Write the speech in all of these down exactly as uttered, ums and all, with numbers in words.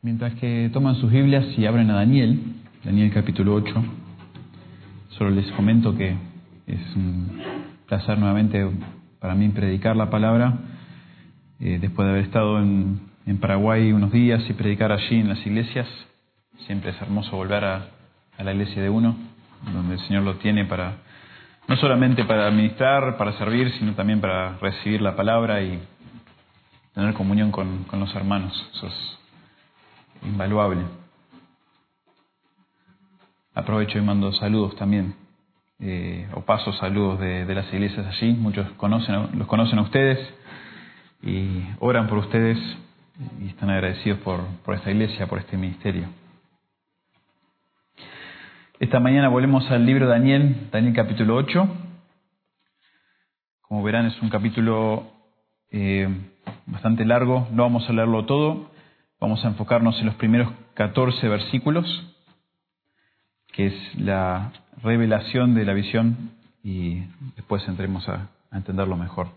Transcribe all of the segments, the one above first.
Mientras que toman sus Biblias y abren a Daniel, Daniel capítulo ocho, solo les comento que es un placer nuevamente para mí predicar la palabra, eh, después de haber estado en, en Paraguay unos días y predicar allí en las iglesias. Siempre es hermoso volver a, a la iglesia de uno, donde el Señor lo tiene para, no solamente para administrar, para servir, sino también para recibir la palabra y tener comunión con, con los hermanos. Eso es invaluable. Aprovecho y mando saludos también, eh, o paso saludos de, de las iglesias allí. Muchos conocen, los conocen a ustedes y oran por ustedes y están agradecidos por, por esta iglesia, por este ministerio. Esta mañana volvemos al libro de Daniel, Daniel capítulo ocho. Como verán, es un capítulo eh, bastante largo, no vamos a leerlo todo. Vamos a enfocarnos en los primeros catorce versículos, que es la revelación de la visión, y después entremos a, a entenderlo mejor.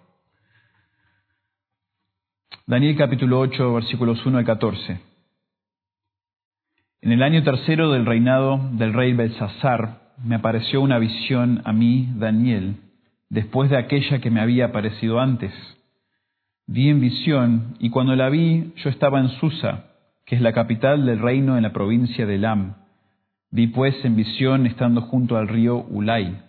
Daniel capítulo ocho, versículos uno al catorce. En el año tercero del reinado del rey Belsasar, me apareció una visión a mí, Daniel, después de aquella que me había aparecido antes. Vi en visión, y cuando la vi, yo estaba en Susa, que es la capital del reino en la provincia de Elam. Vi pues en visión estando junto al río Ulai.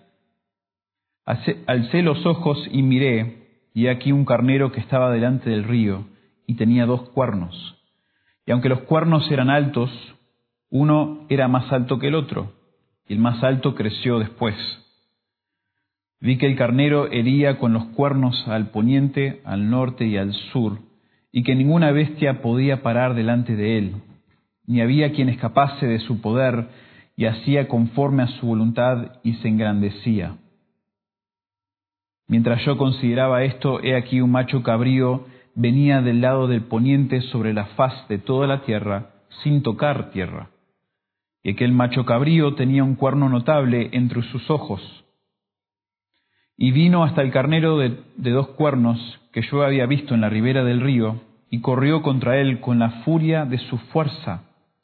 Alcé los ojos y miré, y he aquí un carnero que estaba delante del río, y tenía dos cuernos. Y aunque los cuernos eran altos, uno era más alto que el otro, y el más alto creció después. Vi que el carnero hería con los cuernos al poniente, al norte y al sur, y que ninguna bestia podía parar delante de él, ni había quien escapase de su poder, y hacía conforme a su voluntad y se engrandecía. Mientras yo consideraba esto, he aquí un macho cabrío venía del lado del poniente sobre la faz de toda la tierra, sin tocar tierra. Y aquel macho cabrío tenía un cuerno notable entre sus ojos. Y vino hasta el carnero de, de dos cuernos que yo había visto en la ribera del río, y corrió contra él con la furia de su fuerza.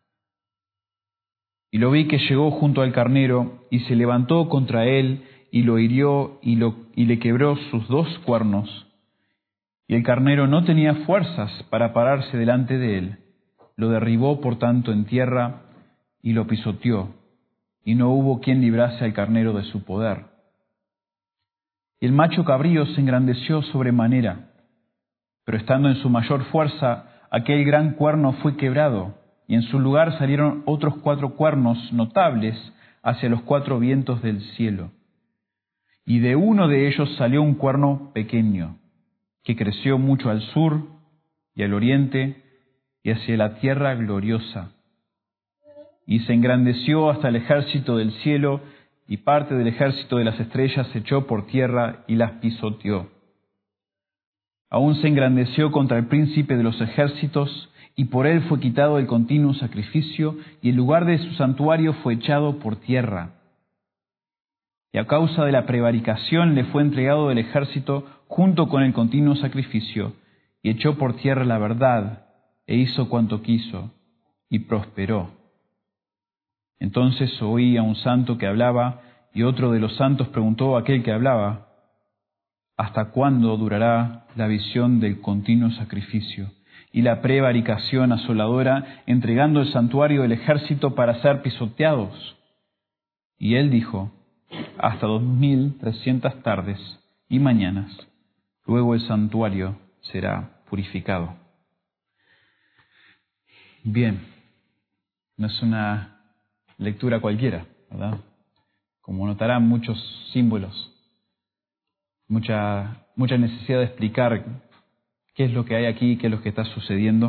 Y lo vi que llegó junto al carnero, y se levantó contra él, y lo hirió, y, lo, y le quebró sus dos cuernos. Y el carnero no tenía fuerzas para pararse delante de él. Lo derribó, por tanto, en tierra, y lo pisoteó, y no hubo quien librase al carnero de su poder. Y el macho cabrío se engrandeció sobremanera, pero estando en su mayor fuerza, aquel gran cuerno fue quebrado, y en su lugar salieron otros cuatro cuernos notables hacia los cuatro vientos del cielo. Y de uno de ellos salió un cuerno pequeño, que creció mucho al sur y al oriente y hacia la tierra gloriosa. Y se engrandeció hasta el ejército del cielo, y parte del ejército de las estrellas se echó por tierra y las pisoteó. Aún se engrandeció contra el príncipe de los ejércitos, y por él fue quitado el continuo sacrificio, y el lugar de su santuario fue echado por tierra. Y a causa de la prevaricación le fue entregado el ejército junto con el continuo sacrificio, y echó por tierra la verdad, e hizo cuanto quiso, y prosperó. Entonces oí a un santo que hablaba, y otro de los santos preguntó a aquel que hablaba: ¿hasta cuándo durará la visión del continuo sacrificio y la prevaricación asoladora, entregando el santuario del ejército para ser pisoteados? Y él dijo: hasta dos mil trescientas tardes y mañanas, luego el santuario será purificado. Bien, no es una lectura cualquiera, ¿verdad? Como notarán, muchos símbolos, mucha, mucha necesidad de explicar qué es lo que hay aquí, qué es lo que está sucediendo.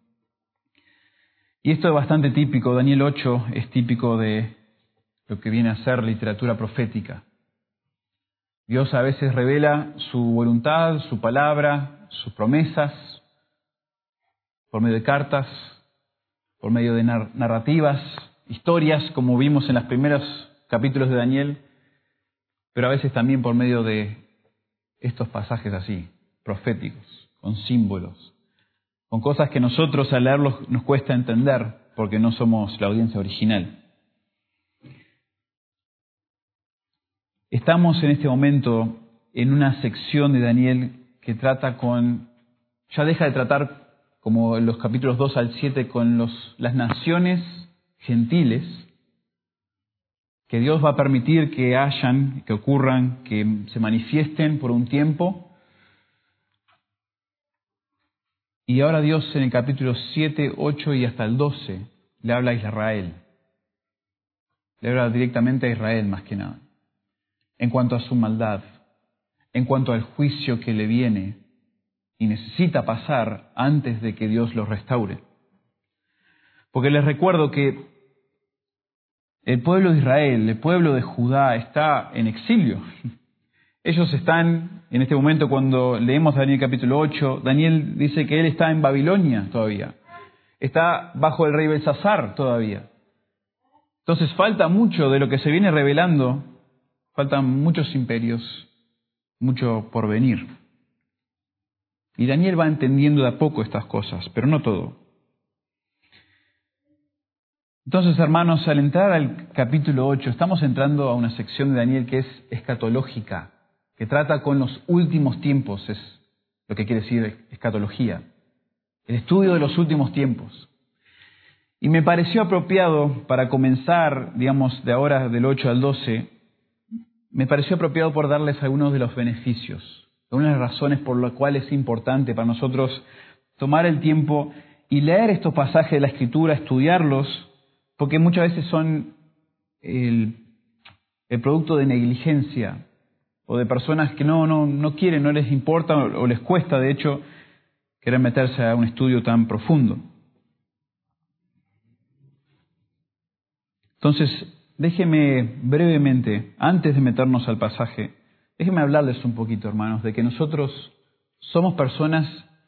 Y esto es bastante típico. Daniel ocho es típico de lo que viene a ser literatura profética. Dios a veces revela su voluntad, su palabra, sus promesas, por medio de cartas, por medio de narrativas, historias, como vimos en los primeros capítulos de Daniel, pero a veces también por medio de estos pasajes así, proféticos, con símbolos, con cosas que nosotros al leerlos nos cuesta entender porque no somos la audiencia original. Estamos en este momento en una sección de Daniel que trata con, ya deja de tratar como en los capítulos dos al siete con los, las naciones gentiles que Dios va a permitir que hayan, que ocurran, que se manifiesten por un tiempo. Y ahora Dios en el capítulo siete, ocho y hasta el doce le habla a Israel. Le habla directamente a Israel más que nada. En cuanto a su maldad, en cuanto al juicio que le viene y necesita pasar antes de que Dios lo restaure. Porque les recuerdo que el pueblo de Israel, el pueblo de Judá, está en exilio. Ellos están, en este momento cuando leemos Daniel capítulo ocho, Daniel dice que él está en Babilonia todavía. Está bajo el rey Belsasar todavía. Entonces falta mucho de lo que se viene revelando, faltan muchos imperios, mucho por venir. Y Daniel va entendiendo de a poco estas cosas, pero no todo. Entonces, hermanos, al entrar al capítulo ocho, estamos entrando a una sección de Daniel que es escatológica, que trata con los últimos tiempos, es lo que quiere decir escatología, el estudio de los últimos tiempos. Y me pareció apropiado para comenzar, digamos, de ahora del ocho al doce, me pareció apropiado por darles algunos de los beneficios, algunas razones por las cuales es importante para nosotros tomar el tiempo y leer estos pasajes de la Escritura, estudiarlos, porque muchas veces son el, el producto de negligencia o de personas que no, no, no quieren, no les importa o, o les cuesta, de hecho, querer meterse a un estudio tan profundo. Entonces, déjeme brevemente, antes de meternos al pasaje, déjenme hablarles un poquito, hermanos, de que nosotros somos personas,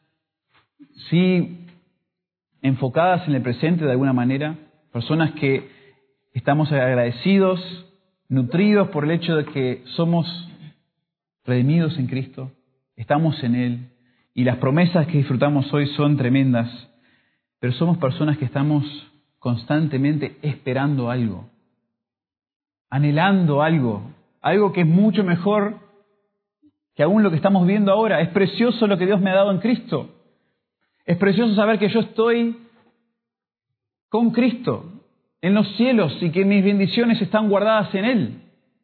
sí, enfocadas en el presente de alguna manera, personas que estamos agradecidos, nutridos por el hecho de que somos redimidos en Cristo, estamos en Él, y las promesas que disfrutamos hoy son tremendas, pero somos personas que estamos constantemente esperando algo, anhelando algo, algo que es mucho mejor que aún lo que estamos viendo ahora. Es precioso lo que Dios me ha dado en Cristo. Es precioso saber que yo estoy con Cristo en los cielos y que mis bendiciones están guardadas en Él.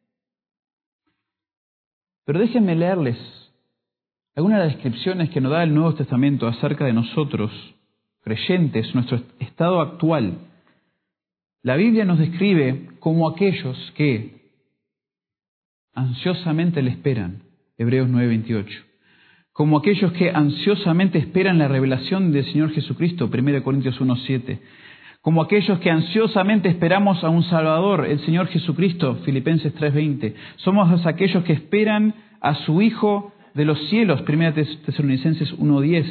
Pero déjenme leerles algunas de las descripciones que nos da el Nuevo Testamento acerca de nosotros, creyentes, nuestro estado actual. La Biblia nos describe como aquellos que ansiosamente le esperan, Hebreos nueve veintiocho, como aquellos que ansiosamente esperan la revelación del Señor Jesucristo, primera Corintios uno siete, como aquellos que ansiosamente esperamos a un Salvador, el Señor Jesucristo, Filipenses tres veinte. Somos aquellos que esperan a su Hijo de los cielos, primera Tesalonicenses uno diez.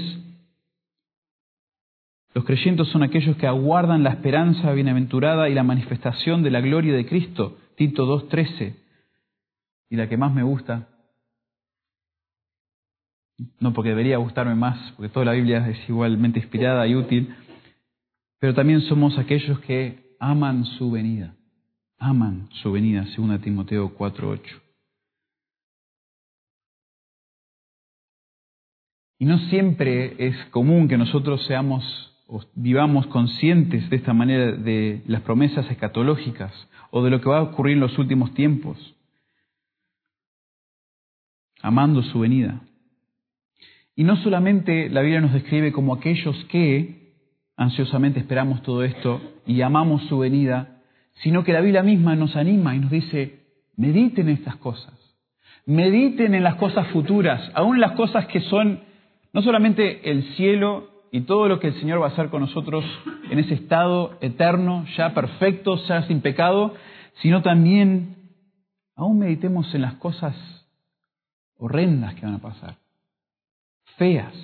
Los creyentes son aquellos que aguardan la esperanza bienaventurada y la manifestación de la gloria de Cristo, Tito dos trece. Y la que más me gusta, no porque debería gustarme más, porque toda la Biblia es igualmente inspirada y útil, pero también somos aquellos que aman su venida. Aman su venida, según Timoteo cuatro ocho. Y no siempre es común que nosotros seamos o vivamos conscientes de esta manera de las promesas escatológicas o de lo que va a ocurrir en los últimos tiempos. Amando su venida. Y no solamente la Biblia nos describe como aquellos que ansiosamente esperamos todo esto y amamos su venida, sino que la Biblia misma nos anima y nos dice, mediten en estas cosas, mediten en las cosas futuras, aún las cosas que son no solamente el cielo y todo lo que el Señor va a hacer con nosotros en ese estado eterno, ya perfecto, ya sin pecado, sino también aún meditemos en las cosas horrendas que van a pasar, feas.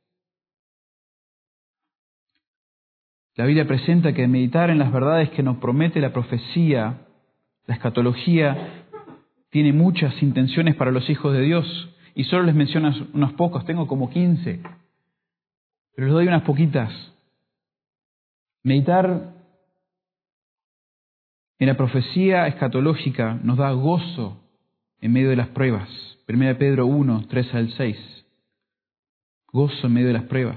La Biblia presenta que meditar en las verdades que nos promete la profecía, la escatología, tiene muchas intenciones para los hijos de Dios y solo les menciono unos pocos, tengo como quince. pero les doy unas poquitas. Meditar en la profecía escatológica nos da gozo en medio de las pruebas. Primera de Pedro uno, tres al seis. Gozo en medio de las pruebas.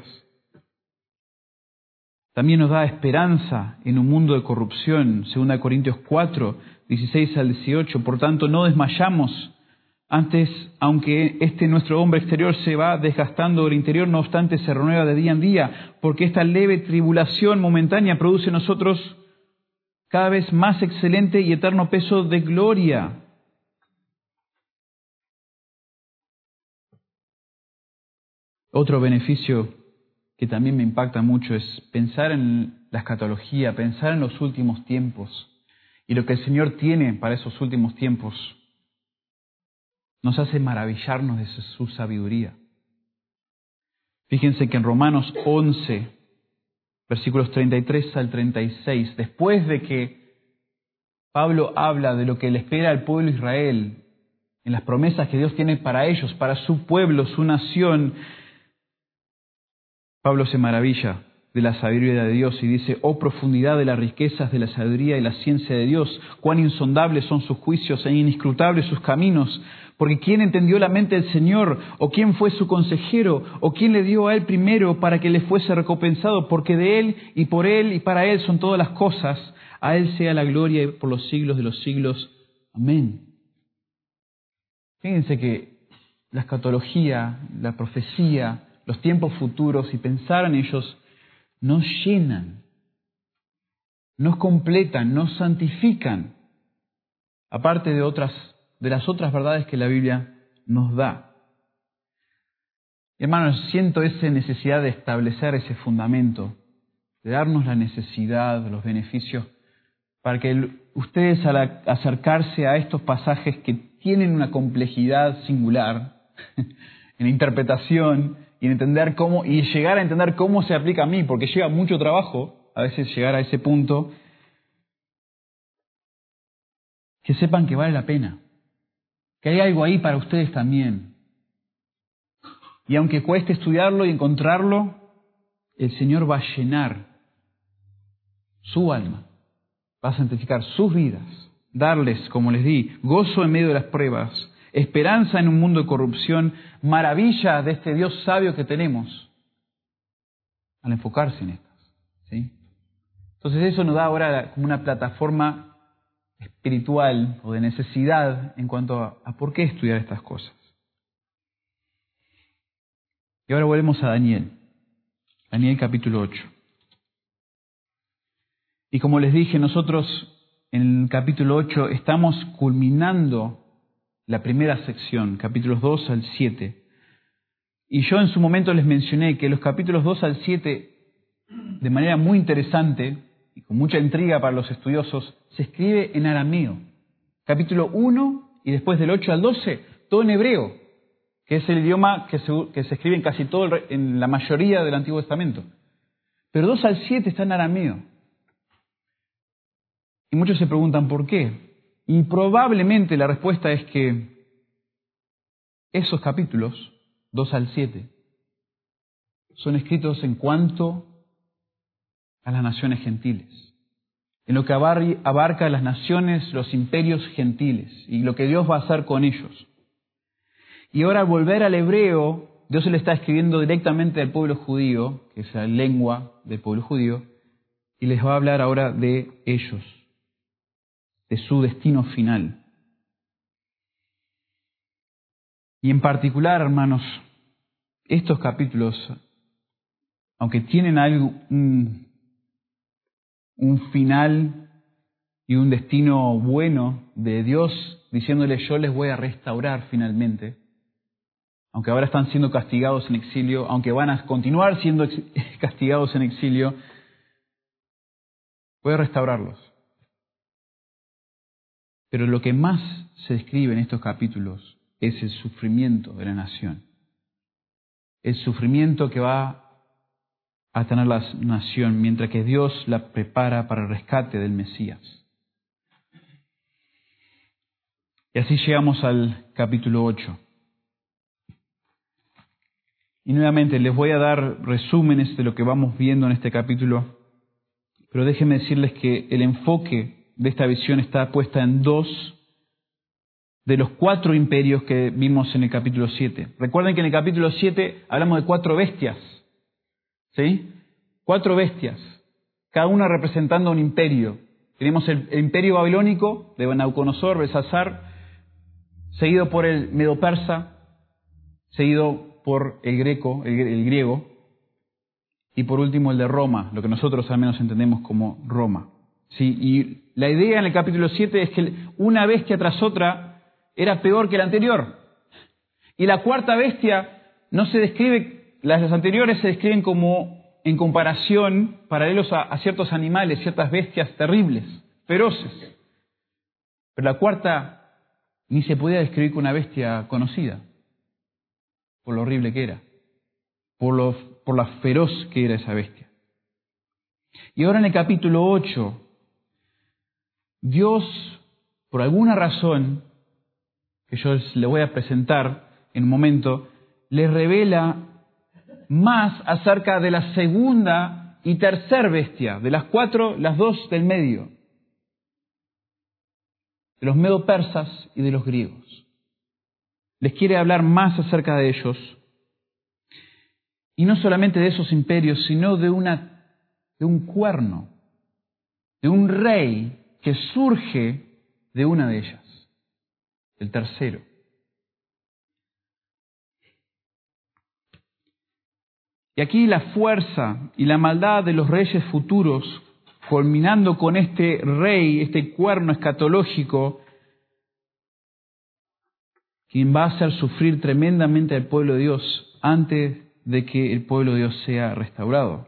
También nos da esperanza en un mundo de corrupción. Segunda de Corintios cuatro, dieciséis al dieciocho. Por tanto, no desmayamos. Antes, aunque este nuestro hombre exterior se va desgastando del interior, no obstante se renueva de día en día, porque esta leve tribulación momentánea produce en nosotros cada vez más excelente y eterno peso de gloria. Otro beneficio que también me impacta mucho es pensar en la escatología, pensar en los últimos tiempos y lo que el Señor tiene para esos últimos tiempos. Nos hace maravillarnos de su sabiduría. Fíjense que en Romanos once, versículos treinta y tres al treinta y seis, después de que Pablo habla de lo que le espera al pueblo de Israel, en las promesas que Dios tiene para ellos, para su pueblo, su nación, Pablo se maravilla de la sabiduría de Dios y dice: oh profundidad de las riquezas de la sabiduría y la ciencia de Dios, cuán insondables son sus juicios e inescrutables sus caminos. Porque ¿quién entendió la mente del Señor? ¿O quién fue su consejero? ¿O quién le dio a él primero para que le fuese recompensado? Porque de él y por él y para él son todas las cosas. A él sea la gloria por los siglos de los siglos. Amén. Fíjense que la escatología, la profecía, los tiempos futuros y pensar en ellos nos llenan, nos completan, nos santifican, aparte de otras, de las otras verdades que la Biblia nos da. Hermanos, siento esa necesidad de establecer ese fundamento, de darnos la necesidad, los beneficios, para que ustedes al acercarse a estos pasajes que tienen una complejidad singular en interpretación y en entender cómo, y llegar a entender cómo se aplica a mí, porque lleva mucho trabajo a veces llegar a ese punto, que sepan que vale la pena, que hay algo ahí para ustedes también. Y aunque cueste estudiarlo y encontrarlo, el Señor va a llenar su alma, va a santificar sus vidas, darles, como les di, gozo en medio de las pruebas, esperanza en un mundo de corrupción, maravilla de este Dios sabio que tenemos, al enfocarse en estas, ¿sí? Entonces eso nos da ahora como una plataforma espiritual o de necesidad en cuanto a, a por qué estudiar estas cosas. Y ahora volvemos a Daniel, Daniel capítulo ocho. Y como les dije, nosotros en el capítulo ocho estamos culminando la primera sección, capítulos dos al siete. Y yo en su momento les mencioné que los capítulos dos al siete, de manera muy interesante y con mucha intriga para los estudiosos, se escribe en arameo. Capítulo uno y después del ocho al doce, todo en hebreo, que es el idioma que se, que se escribe en casi todo, el, en la mayoría del Antiguo Testamento. Pero dos al siete está en arameo. Y muchos se preguntan por qué. Y probablemente la respuesta es que esos capítulos, dos al siete, son escritos en cuanto a las naciones gentiles, en lo que abarca las naciones, los imperios gentiles y lo que Dios va a hacer con ellos. Y ahora al volver al hebreo, Dios se le está escribiendo directamente al pueblo judío, que es la lengua del pueblo judío, y les va a hablar ahora de ellos, de su destino final. Y en particular, hermanos, estos capítulos, aunque tienen algo, un, un final y un destino bueno de Dios, diciéndole yo les voy a restaurar finalmente, aunque ahora están siendo castigados en exilio, aunque van a continuar siendo ex- castigados en exilio, voy a restaurarlos. Pero lo que más se describe en estos capítulos es el sufrimiento de la nación. El sufrimiento que va a tener la nación mientras que Dios la prepara para el rescate del Mesías. Y así llegamos al capítulo ocho. Y nuevamente les voy a dar resúmenes de lo que vamos viendo en este capítulo, pero déjenme decirles que el enfoque de esta visión está puesta en dos de los cuatro imperios que vimos en el capítulo siete. Recuerden que en el capítulo siete hablamos de cuatro bestias, ¿sí? Cuatro bestias, cada una representando un imperio. Tenemos el, el imperio babilónico de Nabucodonosor, Belsasar, seguido por el medo-persa, seguido por el greco, el, el griego, y por último el de Roma, lo que nosotros al menos entendemos como Roma. ¿Sí? Y la idea en el capítulo siete es que una bestia tras otra era peor que la anterior. Y la cuarta bestia no se describe, las anteriores se describen como en comparación, paralelos a, a ciertos animales, ciertas bestias terribles, feroces. Pero la cuarta ni se podía describir como una bestia conocida, por lo horrible que era, por, lo, por la feroz que era esa bestia. Y ahora en el capítulo ocho, Dios, por alguna razón, que yo le voy a presentar en un momento, le revela más acerca de la segunda y tercera bestia. De las cuatro, las dos del medio. De los medo-persas y de los griegos. Les quiere hablar más acerca de ellos. Y no solamente de esos imperios, sino de, una, de un cuerno. De un rey que surge de una de ellas. El tercero. Y aquí la fuerza y la maldad de los reyes futuros, culminando con este rey, este cuerno escatológico, quien va a hacer sufrir tremendamente al pueblo de Dios antes de que el pueblo de Dios sea restaurado.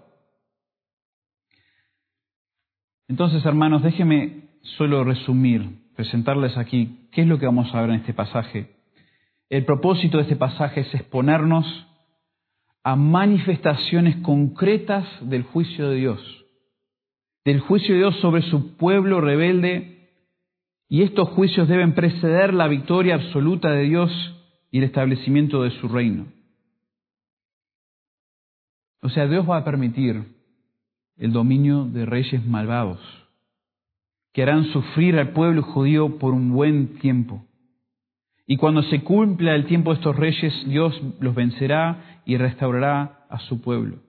Entonces, hermanos, déjenme solo resumir, presentarles aquí qué es lo que vamos a ver en este pasaje. El propósito de este pasaje es exponernos a manifestaciones concretas del juicio de Dios, del juicio de Dios sobre su pueblo rebelde, y estos juicios deben preceder la victoria absoluta de Dios y el establecimiento de su reino. O sea, Dios va a permitir el dominio de reyes malvados, que harán sufrir al pueblo judío por un buen tiempo. Y cuando se cumpla el tiempo de estos reyes, Dios los vencerá y restaurará a su pueblo.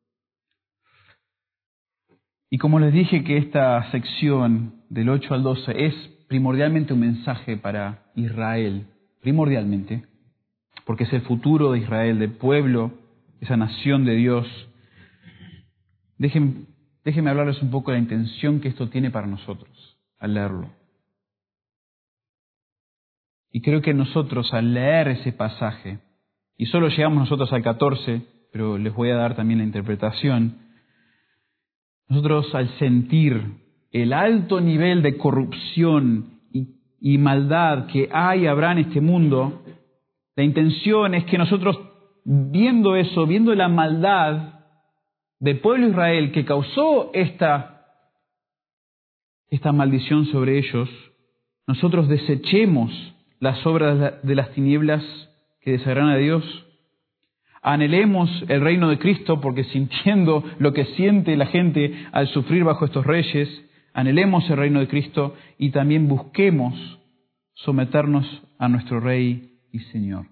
Y como les dije que esta sección del ocho al doce es primordialmente un mensaje para Israel, primordialmente, porque es el futuro de Israel, del pueblo, esa nación de Dios. Déjenme, déjenme hablarles un poco de la intención que esto tiene para nosotros al leerlo. Y creo que nosotros al leer ese pasaje, y solo llegamos nosotros al catorce, pero les voy a dar también la interpretación, nosotros al sentir el alto nivel de corrupción y, y maldad que hay y habrá en este mundo, la intención es que nosotros, viendo eso, viendo la maldad del pueblo de Israel que causó esta, esta maldición sobre ellos, nosotros desechemos las obras de las tinieblas que desagradan a Dios. Anhelemos el reino de Cristo, porque sintiendo lo que siente la gente al sufrir bajo estos reyes, anhelemos el reino de Cristo y también busquemos someternos a nuestro Rey y Señor.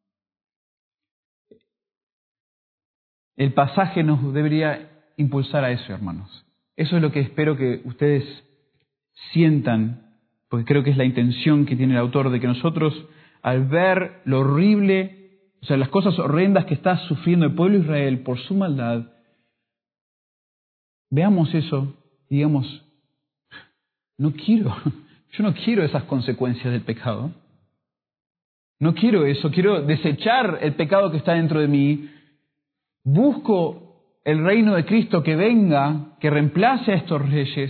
El pasaje nos debería impulsar a eso, hermanos. Eso es lo que espero que ustedes sientan, porque creo que es la intención que tiene el autor, de que nosotros, al ver lo horrible, o sea, las cosas horrendas que está sufriendo el pueblo de Israel por su maldad, veamos eso y digamos, no quiero, yo no quiero esas consecuencias del pecado. No quiero eso, quiero desechar el pecado que está dentro de mí. Busco el reino de Cristo que venga, que reemplace a estos reyes,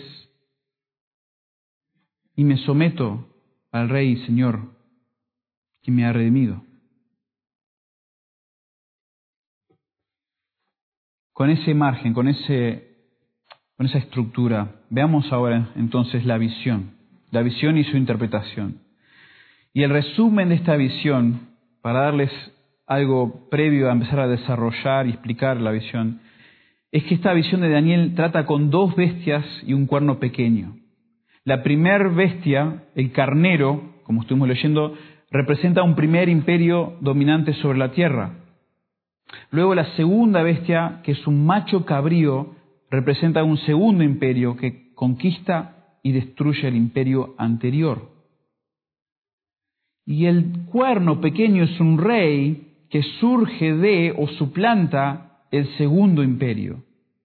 y me someto al Rey y Señor que me ha redimido. Con ese margen, con, ese, con esa estructura, veamos ahora entonces la visión, la visión y su interpretación. Y el resumen de esta visión, para darles algo previo a empezar a desarrollar y explicar la visión, es que esta visión de Daniel trata con dos bestias y un cuerno pequeño. La primer bestia, el carnero, como estuvimos leyendo, representa un primer imperio dominante sobre la tierra. Luego la segunda bestia, que es un macho cabrío, representa un segundo imperio que conquista y destruye el imperio anterior. Y el cuerno pequeño es un rey que surge de o suplanta el segundo imperio.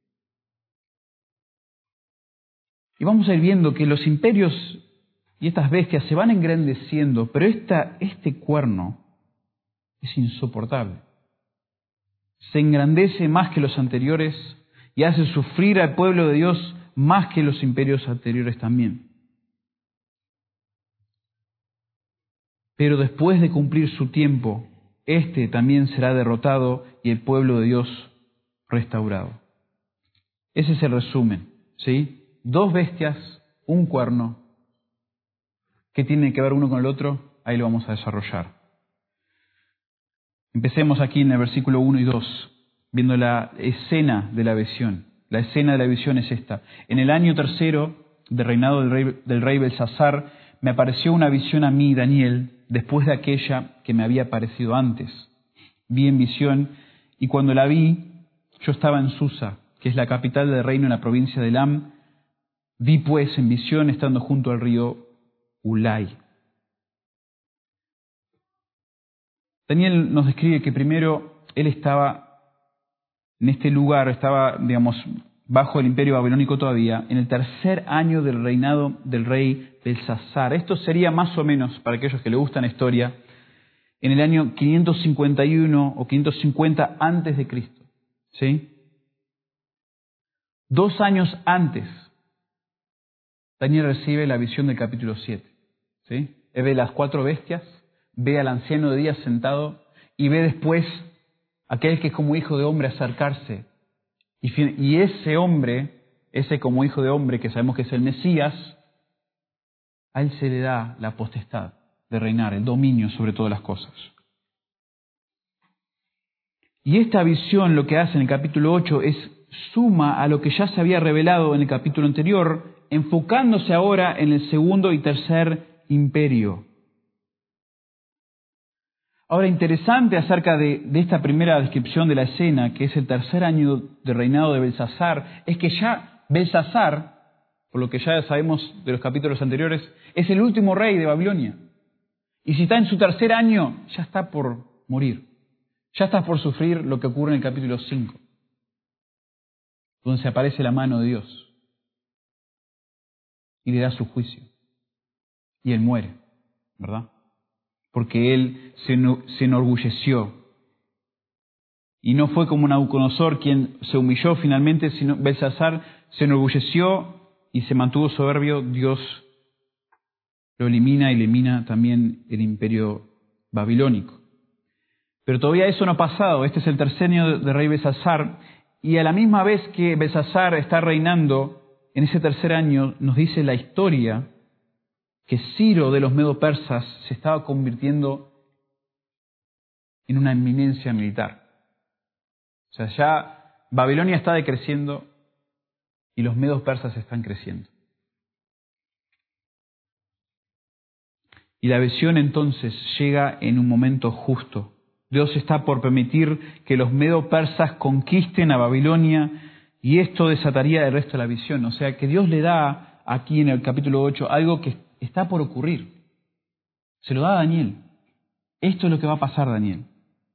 Y vamos a ir viendo que los imperios y estas bestias se van engrandeciendo, pero esta, este cuerno es insoportable. Se engrandece más que los anteriores y hace sufrir al pueblo de Dios más que los imperios anteriores también. Pero después de cumplir su tiempo, este también será derrotado y el pueblo de Dios restaurado. Ese es el resumen, ¿sí? Dos bestias, un cuerno. ¿Qué tiene que ver uno con el otro? Ahí lo vamos a desarrollar. Empecemos aquí en el versículo uno y dos, viendo la escena de la visión. La escena de la visión es esta. En el año tercero del reinado del rey, del rey Belsasar, me apareció una visión a mí, Daniel, después de aquella que me había aparecido antes. Vi en visión, y cuando la vi, yo estaba en Susa, que es la capital del reino en la provincia de Elam. Vi pues en visión estando junto al río Ulai. Daniel nos describe que primero él estaba en este lugar, estaba, digamos, bajo el imperio babilónico todavía, en el tercer año del reinado del rey Belsasar. Esto sería más o menos, para aquellos que les gustan la historia, en el año quinientos cincuenta y uno o quinientos cincuenta antes de Cristo. ¿Sí? Dos años antes, Daniel recibe la visión del capítulo siete. ¿Sí? Él ve las cuatro bestias, ve al anciano de días sentado y ve después aquel que es como hijo de hombre acercarse. Y, y ese hombre, ese como hijo de hombre que sabemos que es el Mesías, a él se le da la potestad de reinar, el dominio sobre todas las cosas. Y esta visión lo que hace en el capítulo ocho es suma a lo que ya se había revelado en el capítulo anterior, enfocándose ahora en el segundo y tercer imperio. Ahora, interesante acerca de, de esta primera descripción de la escena, que es el tercer año de reinado de Belsasar, es que ya Belsasar, por lo que ya sabemos de los capítulos anteriores, es el último rey de Babilonia. Y si está en su tercer año, ya está por morir. Ya está por sufrir lo que ocurre en el capítulo cinco, donde se aparece la mano de Dios y le da su juicio. Y él muere, ¿verdad? Porque él se, se enorgulleció. Y no fue como Nabucodonosor quien se humilló finalmente, sino Belsasar se enorgulleció y se mantuvo soberbio. Dios lo elimina y elimina también el imperio babilónico. Pero todavía eso no ha pasado. Este es el tercer año de rey Belsasar. Y a la misma vez que Belsasar está reinando, en ese tercer año nos dice la historia que Ciro de los Medo-Persas se estaba convirtiendo en una eminencia militar. O sea, ya Babilonia está decreciendo y los Medos-Persas están creciendo. Y la visión entonces llega en un momento justo. Dios está por permitir que los Medo-Persas conquisten a Babilonia y esto desataría el resto de la visión. O sea, que Dios le da aquí en el capítulo ocho algo que está por ocurrir. Se lo da a Daniel. Esto es lo que va a pasar, Daniel.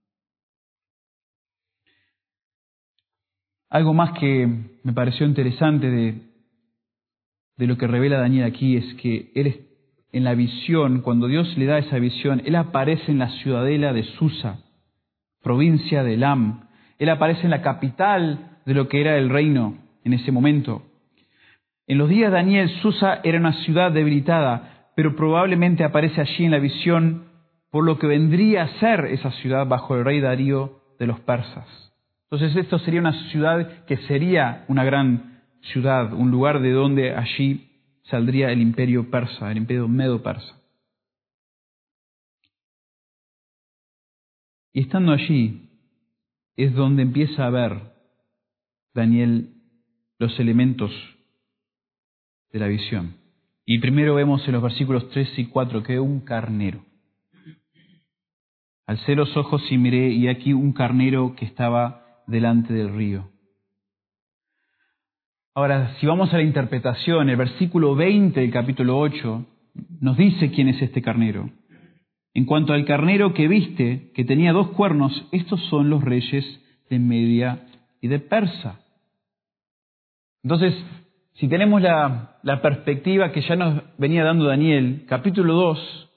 Algo más que me pareció interesante de, de lo que revela Daniel aquí es que él es, en la visión, cuando Dios le da esa visión, él aparece en la ciudadela de Susa, provincia de Elam. Él aparece en la capital de lo que era el reino en ese momento. En los días de Daniel, Susa era una ciudad debilitada, pero probablemente aparece allí en la visión por lo que vendría a ser esa ciudad bajo el rey Darío de los persas. Entonces esto sería una ciudad que sería una gran ciudad, un lugar de donde allí saldría el imperio persa, el imperio medo-persa. Y estando allí es donde empieza a ver Daniel los elementos de la visión. Y primero vemos en los versículos tres y cuatro que un carnero. Alcé los ojos y miré, y aquí un carnero que estaba delante del río. Ahora, si vamos a la interpretación, el versículo veinte del capítulo ocho nos dice quién es este carnero. En cuanto al carnero que viste, que tenía dos cuernos, estos son los reyes de Media y de Persa. Entonces, si tenemos la, la perspectiva que ya nos venía dando Daniel, capítulo dos,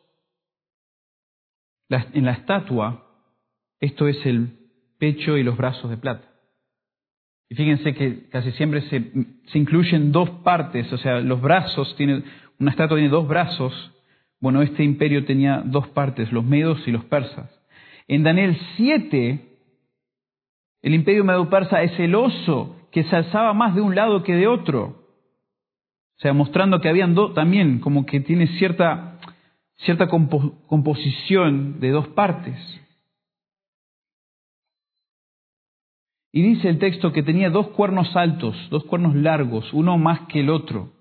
la, en la estatua, esto es el pecho y los brazos de plata. Y fíjense que casi siempre se, se incluyen dos partes, o sea, los brazos, tiene, una estatua tiene dos brazos. Bueno, este imperio tenía dos partes, los medos y los persas. En Daniel siete, el imperio medo-persa es el oso que se alzaba más de un lado que de otro. O sea, mostrando que habían dos, también como que tiene cierta, cierta compo, composición de dos partes. Y dice el texto que tenía dos cuernos altos, dos cuernos largos, uno más que el otro.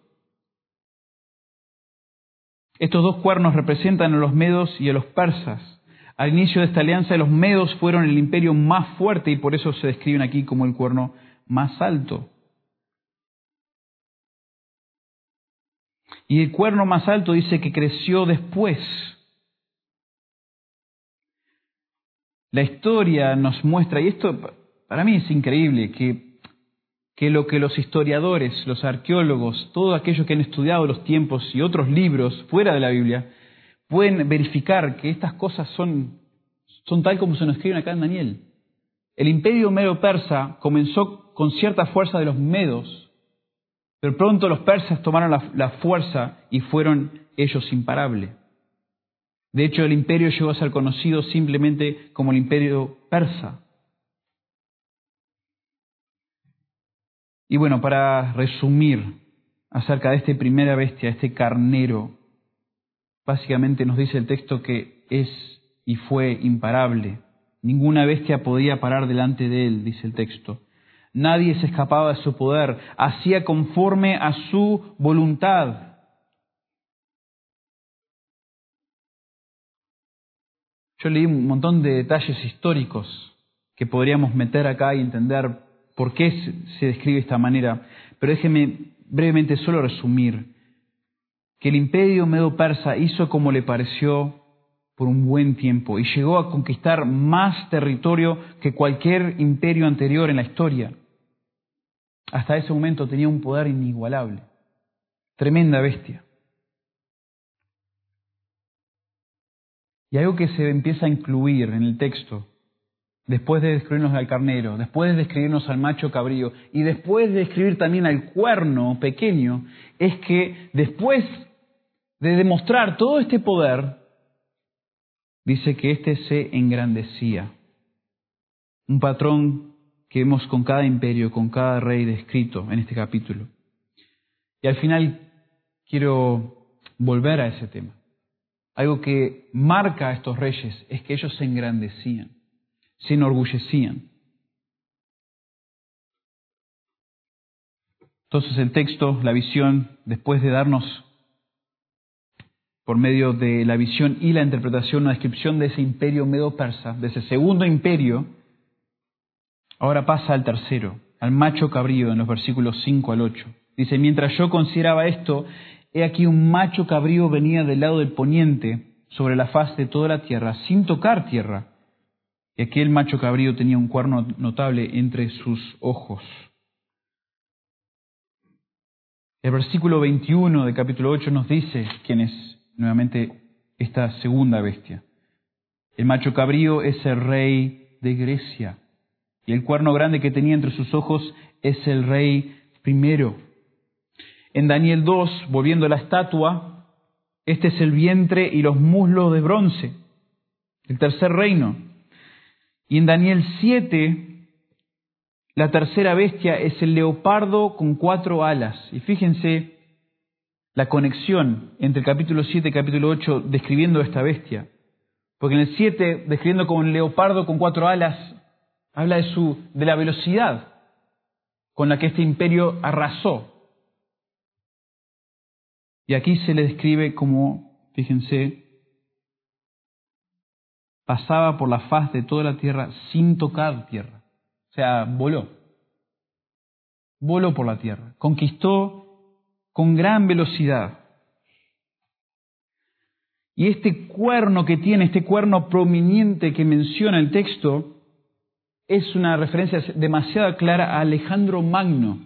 Estos dos cuernos representan a los medos y a los persas. Al inicio de esta alianza, los medos fueron el imperio más fuerte y por eso se describen aquí como el cuerno más alto. Y el cuerno más alto dice que creció después. La historia nos muestra, y esto para mí es increíble, que, que lo que los historiadores, los arqueólogos, todos aquellos que han estudiado los tiempos y otros libros fuera de la Biblia, pueden verificar que estas cosas son, son tal como se nos escriben acá en Daniel. El imperio medo-persa comenzó con cierta fuerza de los medos, pero pronto los persas tomaron la, la fuerza y fueron ellos imparables. De hecho, el imperio llegó a ser conocido simplemente como el imperio persa. Y bueno, para resumir acerca de esta primera bestia, este carnero, básicamente nos dice el texto que es y fue imparable. Ninguna bestia podía parar delante de él, dice el texto. Nadie se escapaba de su poder, hacía conforme a su voluntad. Yo leí un montón de detalles históricos que podríamos meter acá y entender por qué se describe de esta manera, pero déjeme brevemente solo resumir que el imperio medo-persa hizo como le pareció por un buen tiempo y llegó a conquistar más territorio que cualquier imperio anterior en la historia. Hasta ese momento tenía un poder inigualable. Tremenda bestia. Y algo que se empieza a incluir en el texto, después de describirnos al carnero, después de describirnos al macho cabrío y después de describir también al cuerno pequeño, es que después de demostrar todo este poder, dice que éste se engrandecía. Un patrón que vemos con cada imperio, con cada rey descrito en este capítulo. Y al final quiero volver a ese tema. Algo que marca a estos reyes es que ellos se engrandecían, se enorgullecían. Entonces el texto, la visión, después de darnos por medio de la visión y la interpretación una descripción de ese imperio medo-persa, de ese segundo imperio, ahora pasa al tercero, al macho cabrío en los versículos cinco al ocho. Dice, mientras yo consideraba esto, he aquí un macho cabrío venía del lado del poniente sobre la faz de toda la tierra, sin tocar tierra. Y aquel macho cabrío tenía un cuerno notable entre sus ojos. El versículo veintiuno del capítulo ocho nos dice quién es nuevamente esta segunda bestia. El macho cabrío es el rey de Grecia, y el cuerno grande que tenía entre sus ojos es el rey primero. En Daniel dos, volviendo a la estatua, este es el vientre y los muslos de bronce, el tercer reino. Y en Daniel siete, la tercera bestia es el leopardo con cuatro alas. Y fíjense la conexión entre el capítulo siete y el capítulo ocho describiendo esta bestia. Porque en el siete, describiendo como un leopardo con cuatro alas, habla de, su, de la velocidad con la que este imperio arrasó. Y aquí se le describe como, fíjense, pasaba por la faz de toda la tierra sin tocar tierra. O sea, voló. Voló por la tierra. Conquistó con gran velocidad. Y este cuerno que tiene, este cuerno prominente que menciona el texto, es una referencia demasiado clara a Alejandro Magno.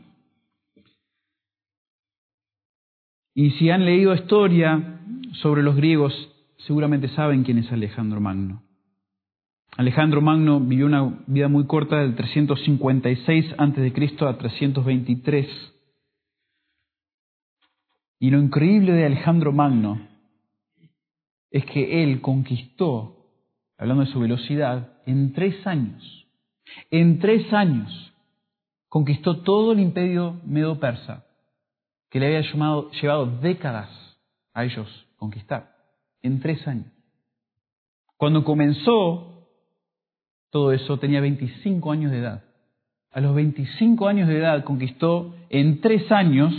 Y si han leído historia sobre los griegos, seguramente saben quién es Alejandro Magno. Alejandro Magno vivió una vida muy corta, del trescientos cincuenta y seis antes de Cristo a trescientos veintitrés. Y lo increíble de Alejandro Magno es que él conquistó, hablando de su velocidad, en tres años. En tres años conquistó todo el imperio medo-persa, que le había llamado, llevado décadas a ellos conquistar. En tres años. Cuando comenzó todo eso tenía veinticinco años de edad. A los veinticinco años de edad conquistó en tres años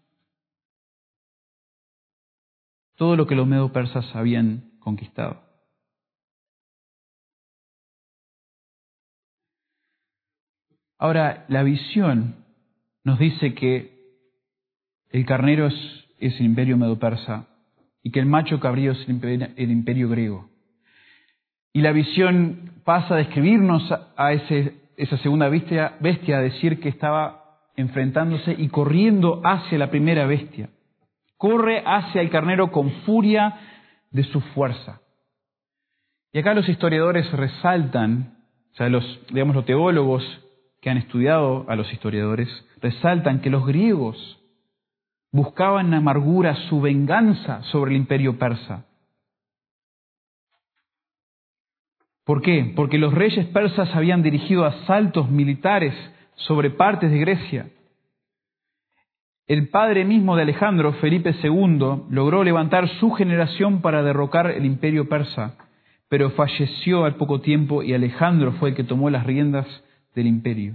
todo lo que los medo-persas habían conquistado. Ahora, la visión nos dice que el carnero es, es el imperio medo-persa y que el macho cabrío es el imperio, el imperio griego. Y la visión pasa a describirnos a ese, esa segunda bestia, bestia, a decir que estaba enfrentándose y corriendo hacia la primera bestia. Corre hacia el carnero con furia de su fuerza. Y acá los historiadores resaltan, o sea, los, digamos, los teólogos que han estudiado a los historiadores, resaltan que los griegos buscaban en amargura su venganza sobre el imperio persa. ¿Por qué? Porque los reyes persas habían dirigido asaltos militares sobre partes de Grecia. El padre mismo de Alejandro, Felipe segundo, logró levantar su generación para derrocar el imperio persa, pero falleció al poco tiempo y Alejandro fue el que tomó las riendas del imperio.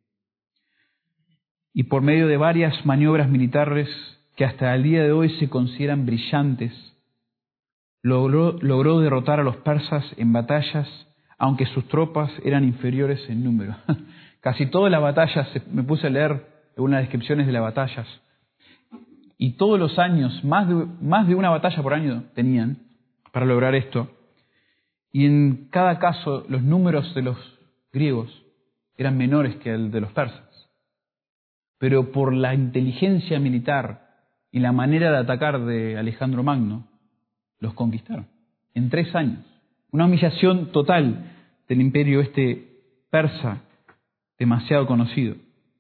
Y por medio de varias maniobras militares que hasta el día de hoy se consideran brillantes, logró, logró derrotar a los persas en batallas, aunque sus tropas eran inferiores en número. Casi todas las batallas, me puse a leer algunas descripciones de las batallas, y todos los años, más de, más de una batalla por año tenían para lograr esto. Y en cada caso, los números de los griegos eran menores que el de los persas. Pero por la inteligencia militar y la manera de atacar de Alejandro Magno, los conquistaron en tres años. Una humillación total del imperio este persa, demasiado conocido.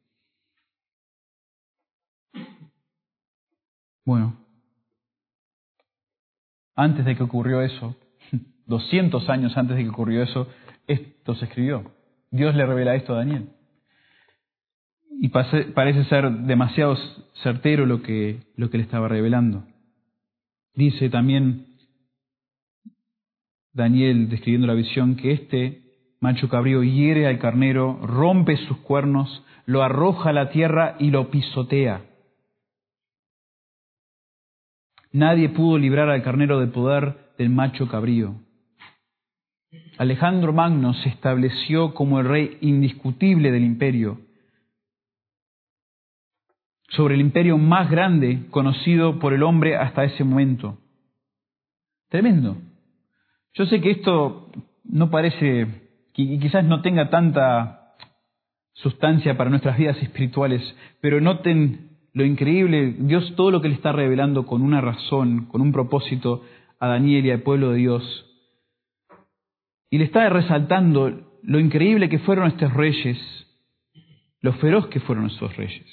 Bueno, antes de que ocurrió eso, doscientos años antes de que ocurrió eso, esto se escribió. Dios le revela esto a Daniel. Y parece ser demasiado certero lo que, lo que le estaba revelando. Dice también Daniel, describiendo la visión, que este macho cabrío hiere al carnero, rompe sus cuernos, lo arroja a la tierra y lo pisotea. Nadie pudo librar al carnero del poder del macho cabrío. Alejandro Magno se estableció como el rey indiscutible del imperio, sobre el imperio más grande conocido por el hombre hasta ese momento. Tremendo. Yo sé que esto no parece, y quizás no tenga tanta sustancia para nuestras vidas espirituales, pero noten lo increíble, Dios todo lo que le está revelando con una razón, con un propósito a Daniel y al pueblo de Dios. Y le está resaltando lo increíble que fueron estos reyes, lo feroz que fueron esos reyes.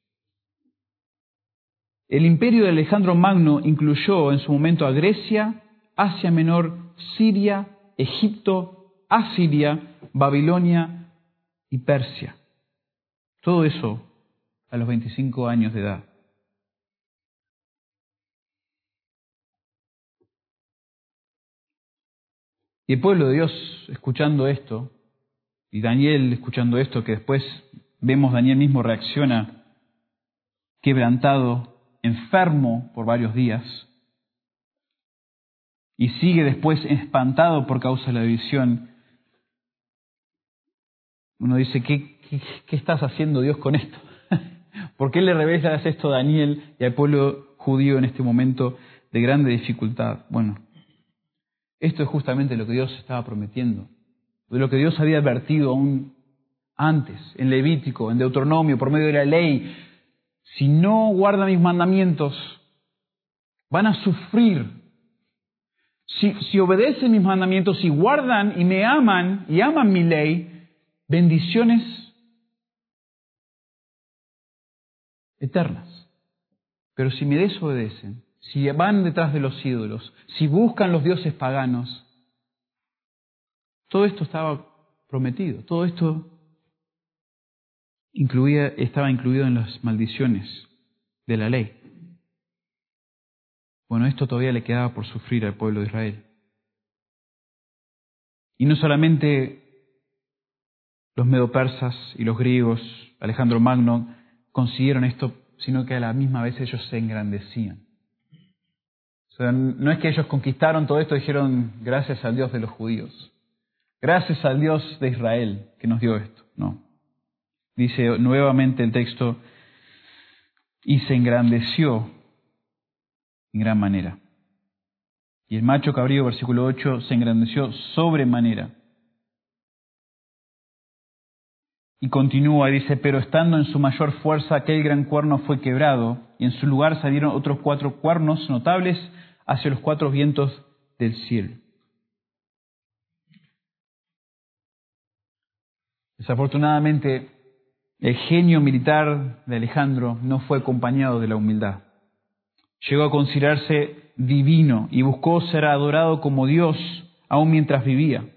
El imperio de Alejandro Magno incluyó en su momento a Grecia, Asia Menor, Siria, Egipto, Asiria, Babilonia y Persia. Todo eso a los veinticinco años de edad. Y el pueblo de Dios escuchando esto, y Daniel escuchando esto, que después vemos Daniel mismo reacciona quebrantado, enfermo por varios días, y sigue después espantado por causa de la visión. Uno dice, ¿qué, qué, qué estás haciendo Dios con esto? ¿Por qué le revelas esto a Daniel y al pueblo judío en este momento de grande dificultad? Bueno, esto es justamente lo que Dios estaba prometiendo, de lo que Dios había advertido aún antes, en Levítico, en Deuteronomio, por medio de la ley. Si no guardan mis mandamientos, van a sufrir. Si, si obedecen mis mandamientos, si guardan y me aman y aman mi ley, bendiciones eternas. Pero si me desobedecen, si van detrás de los ídolos, si buscan los dioses paganos, todo esto estaba prometido, todo esto incluía, estaba incluido en las maldiciones de la ley. Bueno, esto todavía le quedaba por sufrir al pueblo de Israel. Y no solamente los medopersas y los griegos, Alejandro Magno, consiguieron esto, sino que a la misma vez ellos se engrandecían. O sea, no es que ellos conquistaron todo esto y dijeron, gracias al Dios de los judíos, gracias al Dios de Israel que nos dio esto. No. Dice nuevamente el texto, y se engrandeció en gran manera. Y el macho cabrío, versículo ocho, se engrandeció sobremanera. Y continúa, dice, pero estando en su mayor fuerza, aquel gran cuerno fue quebrado, y en su lugar salieron otros cuatro cuernos notables hacia los cuatro vientos del cielo. Desafortunadamente, el genio militar de Alejandro no fue acompañado de la humildad. Llegó a considerarse divino y buscó ser adorado como Dios aún mientras vivía.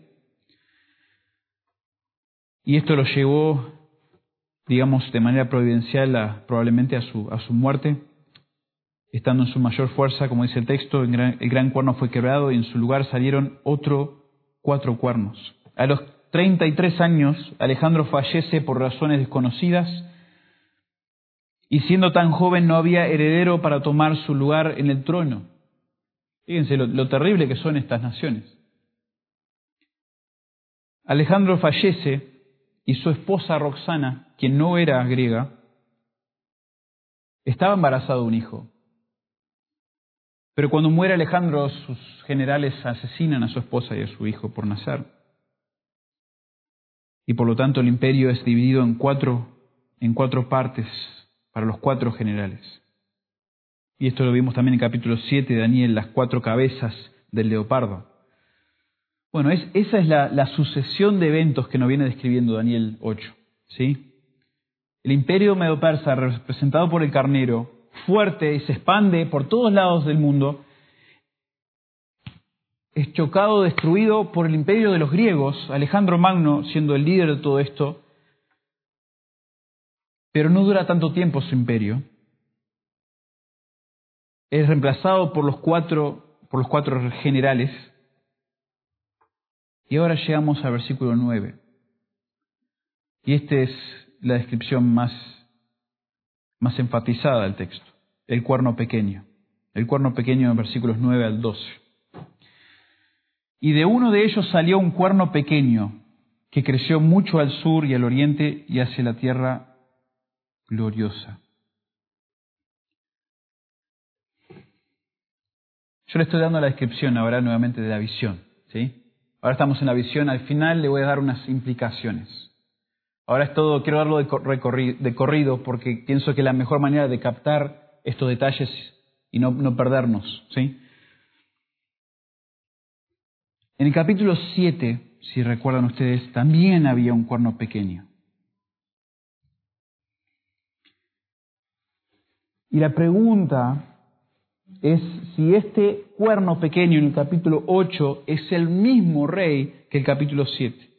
Y esto lo llevó, digamos, de manera providencial a, probablemente a su, a su muerte. Estando en su mayor fuerza, como dice el texto, el gran, el gran cuerno fue quebrado y en su lugar salieron otros cuatro cuernos. A los treinta y tres años, Alejandro fallece por razones desconocidas y siendo tan joven no había heredero para tomar su lugar en el trono. Fíjense lo, lo terrible que son estas naciones. Alejandro fallece y su esposa Roxana, quien no era griega, estaba embarazada de un hijo. Pero cuando muere Alejandro, sus generales asesinan a su esposa y a su hijo por nacer. Y por lo tanto el imperio es dividido en cuatro, en cuatro partes para los cuatro generales. Y esto lo vimos también en capítulo siete de Daniel, las cuatro cabezas del leopardo. Bueno, es, esa es la, la sucesión de eventos que nos viene describiendo Daniel ocho, ¿sí? El imperio medo-persa, representado por el carnero, fuerte y se expande por todos lados del mundo, es chocado, destruido por el imperio de los griegos, Alejandro Magno siendo el líder de todo esto, pero no dura tanto tiempo su imperio. Es reemplazado por los cuatro, por los cuatro generales. Y ahora llegamos al versículo nueve. Y esta es la descripción más, más enfatizada del texto. El cuerno pequeño. El cuerno pequeño en versículos nueve al doce. Y de uno de ellos salió un cuerno pequeño que creció mucho al sur y al oriente y hacia la tierra gloriosa. Yo le estoy dando la descripción ahora nuevamente de la visión, ¿sí? Ahora estamos en la visión, al final le voy a dar unas implicaciones. Ahora es todo, quiero darlo de, corri- de corrido porque pienso que la mejor manera de captar estos detalles y no, no perdernos, ¿sí? En el capítulo siete, si recuerdan ustedes, también había un cuerno pequeño. Y la pregunta es si este cuerno pequeño en el capítulo ocho es el mismo rey que el capítulo siete.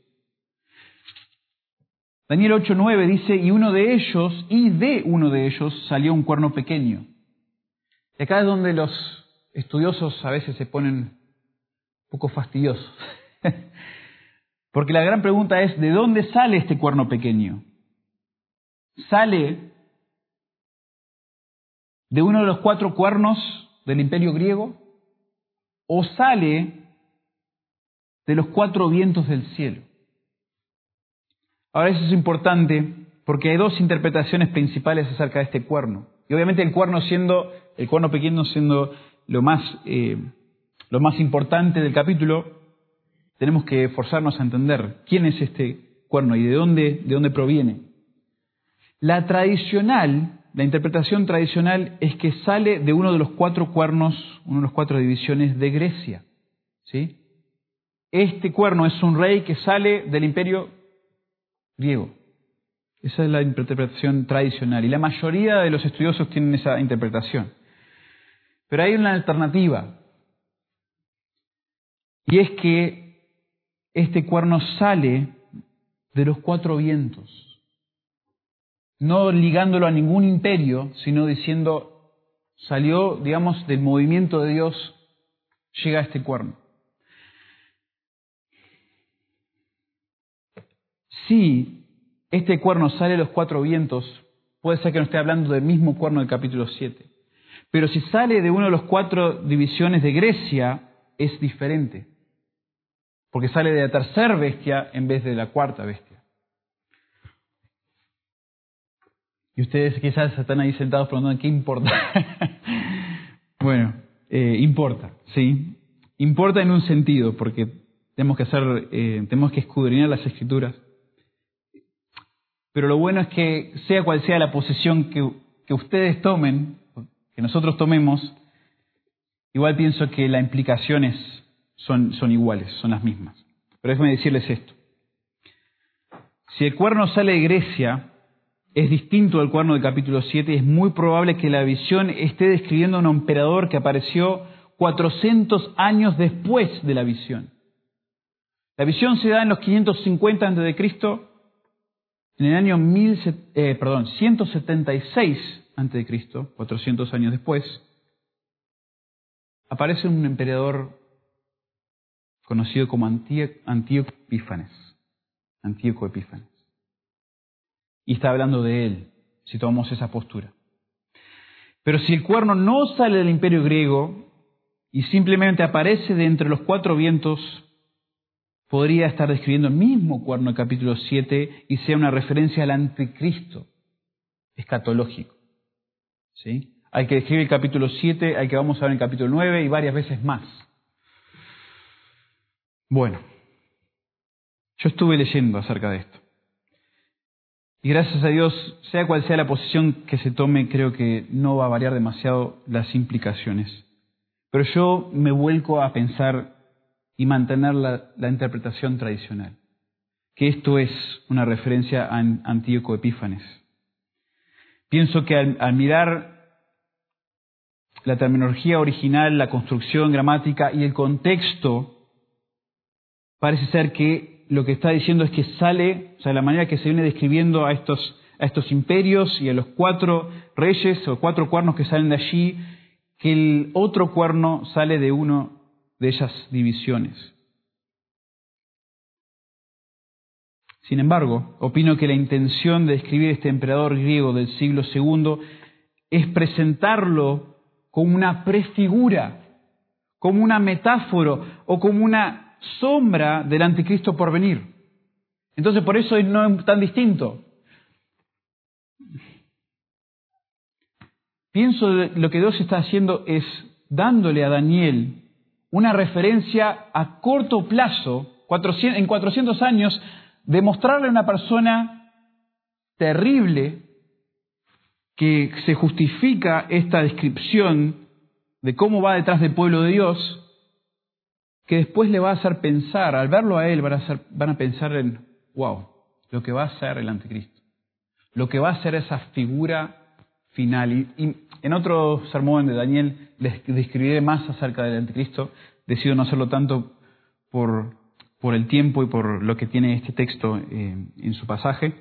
Daniel ocho nueve dice, y uno de ellos, y de uno de ellos salió un cuerno pequeño. Y acá es donde los estudiosos a veces se ponen un poco fastidiosos. Porque la gran pregunta es, ¿de dónde sale este cuerno pequeño? ¿Sale de uno de los cuatro cuernos del imperio griego? ¿O sale de los cuatro vientos del cielo? Ahora, eso es importante porque hay dos interpretaciones principales acerca de este cuerno. Y obviamente el cuerno siendo, el cuerno pequeño siendo lo más, eh, lo más importante del capítulo, tenemos que esforzarnos a entender quién es este cuerno y de dónde, de dónde proviene. La tradicional, la interpretación tradicional es que sale de uno de los cuatro cuernos, una de las cuatro divisiones de Grecia. ¿Sí? Este cuerno es un rey que sale del imperio griego. Esa es la interpretación tradicional. Y la mayoría de los estudiosos tienen esa interpretación. Pero hay una alternativa. Y es que este cuerno sale de los cuatro vientos. No ligándolo a ningún imperio, sino diciendo, salió, digamos, del movimiento de Dios, llega este cuerno. Si este cuerno sale de los cuatro vientos, puede ser que no esté hablando del mismo cuerno del capítulo siete. Pero si sale de una de las cuatro divisiones de Grecia, es diferente. Porque sale de la tercera bestia en vez de la cuarta bestia. Y ustedes quizás están ahí sentados preguntando, ¿qué importa? Bueno, eh, importa, ¿sí? Importa en un sentido, porque tenemos que hacer, eh, tenemos que escudriñar las Escrituras. Pero lo bueno es que, sea cual sea la posición que, que ustedes tomen, que nosotros tomemos, igual pienso que las implicaciones son, son iguales, son las mismas. Pero déjenme decirles esto. Si el cuerno sale de Grecia, es distinto al cuerno del capítulo siete y es muy probable que la visión esté describiendo a un emperador que apareció cuatrocientos años después de la visión. La visión se da en los quinientos cincuenta antes de Cristo, en el año mil, eh, perdón, ciento setenta y seis antes de Cristo, cuatrocientos años después, aparece un emperador conocido como Antíoco Epífanes. Antíoco Epífanes. Y está hablando de él, si tomamos esa postura. Pero si el cuerno no sale del imperio griego y simplemente aparece de entre los cuatro vientos, podría estar describiendo el mismo cuerno del capítulo siete y sea una referencia al anticristo escatológico. ¿Sí? Hay que describir el capítulo siete, hay que vamos a ver en el capítulo nueve y varias veces más. Bueno, yo estuve leyendo acerca de esto. Y gracias a Dios, sea cual sea la posición que se tome, creo que no va a variar demasiado las implicaciones. Pero yo me vuelco a pensar y mantener la, la interpretación tradicional, que esto es una referencia a Antíoco Epífanes. Pienso que al, al mirar la terminología original, la construcción gramática y el contexto, parece ser que lo que está diciendo es que sale, o sea, la manera que se viene describiendo a estos, a estos imperios y a los cuatro reyes o cuatro cuernos que salen de allí, que el otro cuerno sale de uno de esas divisiones. Sin embargo, opino que la intención de describir este emperador griego del siglo segundo es presentarlo como una prefigura, como una metáfora o como una sombra del anticristo por venir. Entonces, por eso no es tan distinto. Pienso que lo que Dios está haciendo es dándole a Daniel una referencia a corto plazo, en cuatrocientos años, de mostrarle a una persona terrible que se justifica esta descripción de cómo va detrás del pueblo de Dios, que después le va a hacer pensar, al verlo a él van a, hacer, van a pensar en, wow, lo que va a ser el anticristo, lo que va a ser esa figura final. Y, y en otro sermón de Daniel les describiré más acerca del anticristo, decido no hacerlo tanto por, por el tiempo y por lo que tiene este texto eh, en su pasaje.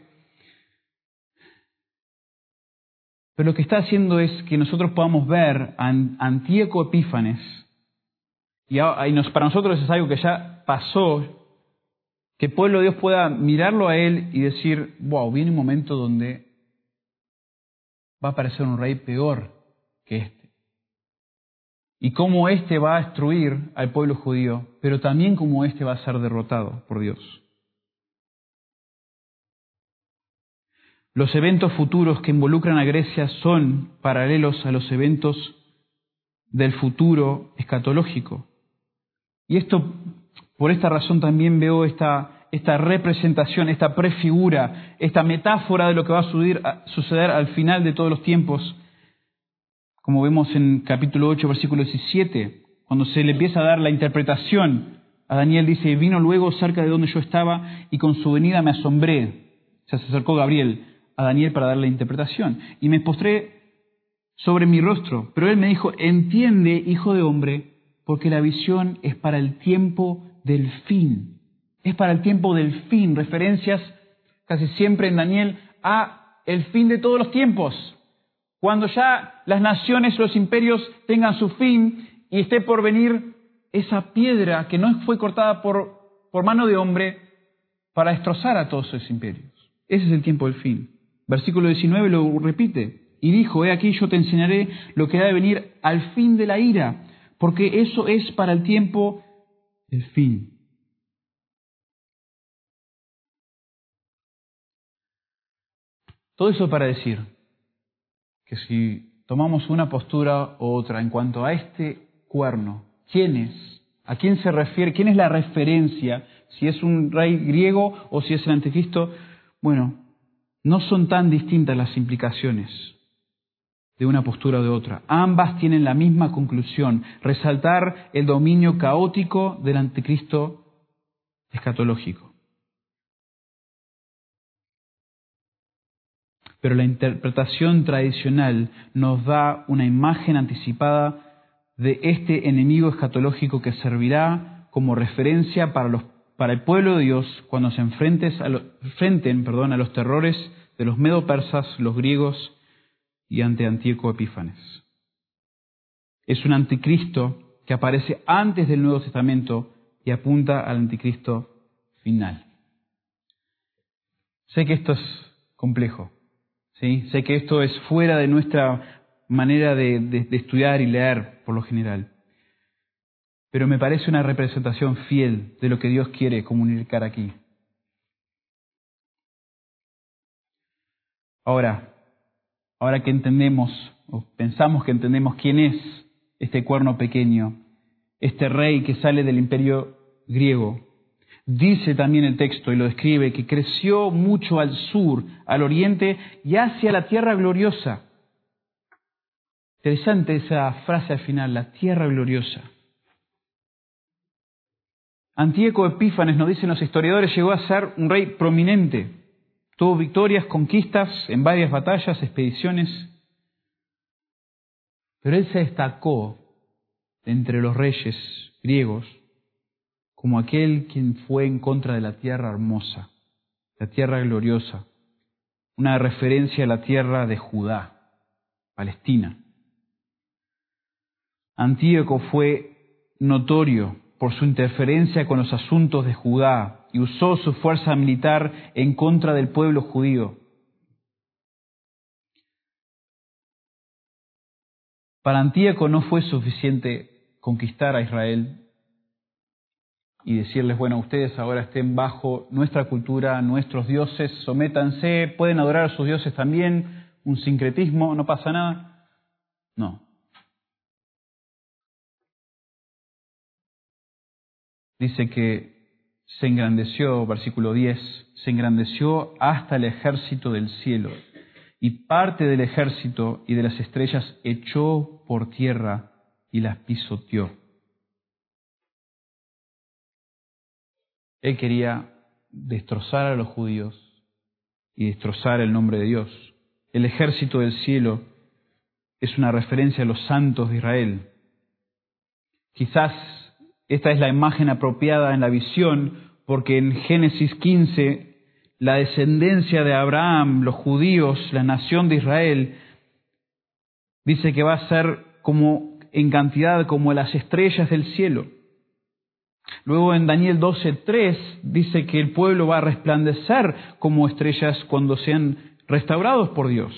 Pero lo que está haciendo es que nosotros podamos ver a Antíoco Epífanes y, a, y nos, para nosotros es algo que ya pasó, que el pueblo de Dios pueda mirarlo a Él y decir, wow, viene un momento donde va a aparecer un rey peor que este. Y cómo este va a destruir al pueblo judío, pero también cómo este va a ser derrotado por Dios. Los eventos futuros que involucran a Grecia son paralelos a los eventos del futuro escatológico. Y esto, por esta razón también veo esta, esta representación, esta prefigura, esta metáfora de lo que va a suceder, a suceder al final de todos los tiempos, como vemos en capítulo ocho, versículo diecisiete, cuando se le empieza a dar la interpretación a Daniel, dice, vino luego cerca de donde yo estaba y con su venida me asombré. O sea, se acercó Gabriel a Daniel para darle la interpretación. Y me postré sobre mi rostro, pero él me dijo, entiende, hijo de hombre, porque la visión es para el tiempo del fin. Es para el tiempo del fin. Referencias casi siempre en Daniel a el fin de todos los tiempos. Cuando ya las naciones, los imperios tengan su fin y esté por venir esa piedra que no fue cortada por, por mano de hombre para destrozar a todos esos imperios. Ese es el tiempo del fin. Versículo diecinueve lo repite. Y dijo, he aquí yo te enseñaré lo que ha de venir al fin de la ira, porque eso es para el tiempo del fin. Todo eso para decir que si tomamos una postura u otra en cuanto a este cuerno, ¿quién es? ¿A quién se refiere? ¿Quién es la referencia? Si es un rey griego o si es el anticristo. Bueno, no son tan distintas las implicaciones de una postura o de otra. Ambas tienen la misma conclusión, resaltar el dominio caótico del anticristo escatológico. Pero la interpretación tradicional nos da una imagen anticipada de este enemigo escatológico que servirá como referencia para, los, para el pueblo de Dios cuando se enfrenten a, lo, enfrenten, perdón, a los terrores de los medo-persas, los griegos y ante Antíoco Epífanes. Es un anticristo que aparece antes del Nuevo Testamento y apunta al anticristo final. Sé que esto es complejo, ¿sí? Sé que esto es fuera de nuestra manera de, de, de estudiar y leer por lo general, pero me parece una representación fiel de lo que Dios quiere comunicar aquí. Ahora, Ahora que entendemos, o pensamos que entendemos quién es este cuerno pequeño, este rey que sale del imperio griego, dice también el texto y lo describe que creció mucho al sur, al oriente y hacia la tierra gloriosa. Interesante esa frase al final, la tierra gloriosa. Antíoco Epífanes, nos dicen los historiadores, llegó a ser un rey prominente. Tuvo victorias, conquistas en varias batallas, expediciones. Pero él se destacó entre los reyes griegos como aquel quien fue en contra de la tierra hermosa, la tierra gloriosa. Una referencia a la tierra de Judá, Palestina. Antíoco fue notorio por su interferencia con los asuntos de Judá y usó su fuerza militar en contra del pueblo judío. Para Antíoco no fue suficiente conquistar a Israel y decirles, bueno, ustedes ahora estén bajo nuestra cultura, nuestros dioses, sométanse, pueden adorar a sus dioses también, un sincretismo, no pasa nada. No. Dice que se engrandeció, versículo diez, se engrandeció hasta el ejército del cielo, y parte del ejército y de las estrellas echó por tierra y las pisoteó. Él quería destrozar a los judíos y destrozar el nombre de Dios. El ejército del cielo es una referencia a los santos de Israel. Quizás esta es la imagen apropiada en la visión, porque en Génesis quince, la descendencia de Abraham, los judíos, la nación de Israel, dice que va a ser como en cantidad como las estrellas del cielo. Luego en Daniel doce tres dice que el pueblo va a resplandecer como estrellas cuando sean restaurados por Dios.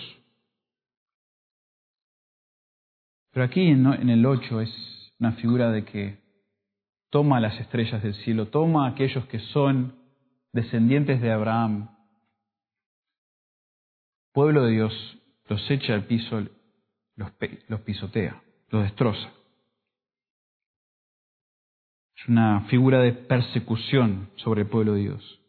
Pero aquí en el ocho es una figura de que toma las estrellas del cielo, toma a aquellos que son descendientes de Abraham, pueblo de Dios, los echa al piso, los, los pisotea, los destroza. Es una figura de persecución sobre el pueblo de Dios.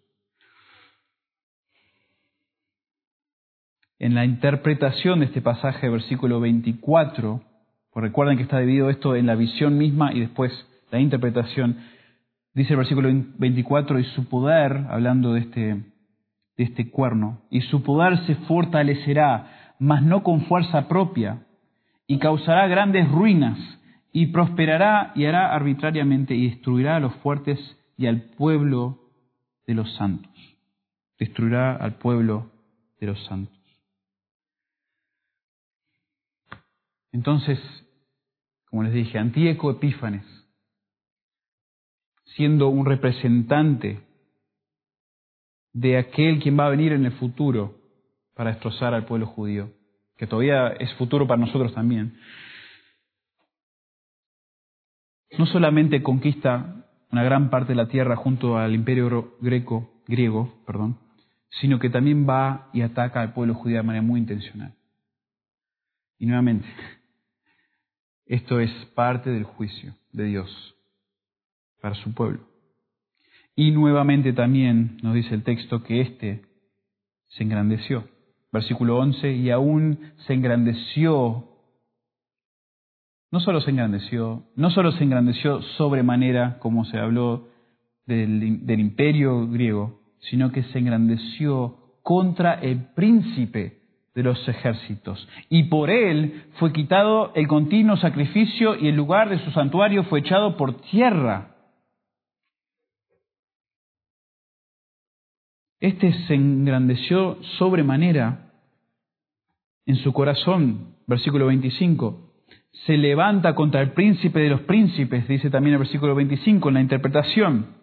En la interpretación de este pasaje, versículo veinticuatro, pues recuerden que está dividido esto en la visión misma y después la interpretación, dice el versículo veinticuatro, y su poder, hablando de este, de este cuerno, y su poder se fortalecerá, mas no con fuerza propia, y causará grandes ruinas, y prosperará y hará arbitrariamente, y destruirá a los fuertes y al pueblo de los santos. Destruirá al pueblo de los santos. Entonces, como les dije, Antíoco Epífanes, siendo un representante de aquel quien va a venir en el futuro para destrozar al pueblo judío, que todavía es futuro para nosotros también, no solamente conquista una gran parte de la tierra junto al imperio greco, griego, perdón, sino que también va y ataca al pueblo judío de manera muy intencional. Y nuevamente, esto es parte del juicio de Dios para su pueblo. Y nuevamente también nos dice el texto que éste se engrandeció. Versículo once, y aún se engrandeció. No solo se engrandeció, no solo se engrandeció sobremanera, como se habló del, del imperio griego, sino que se engrandeció contra el príncipe de los ejércitos. Y por él fue quitado el continuo sacrificio y el lugar de su santuario fue echado por tierra. Este se engrandeció sobremanera en su corazón, versículo veinticinco. Se levanta contra el príncipe de los príncipes, dice también el versículo veinticinco en la interpretación.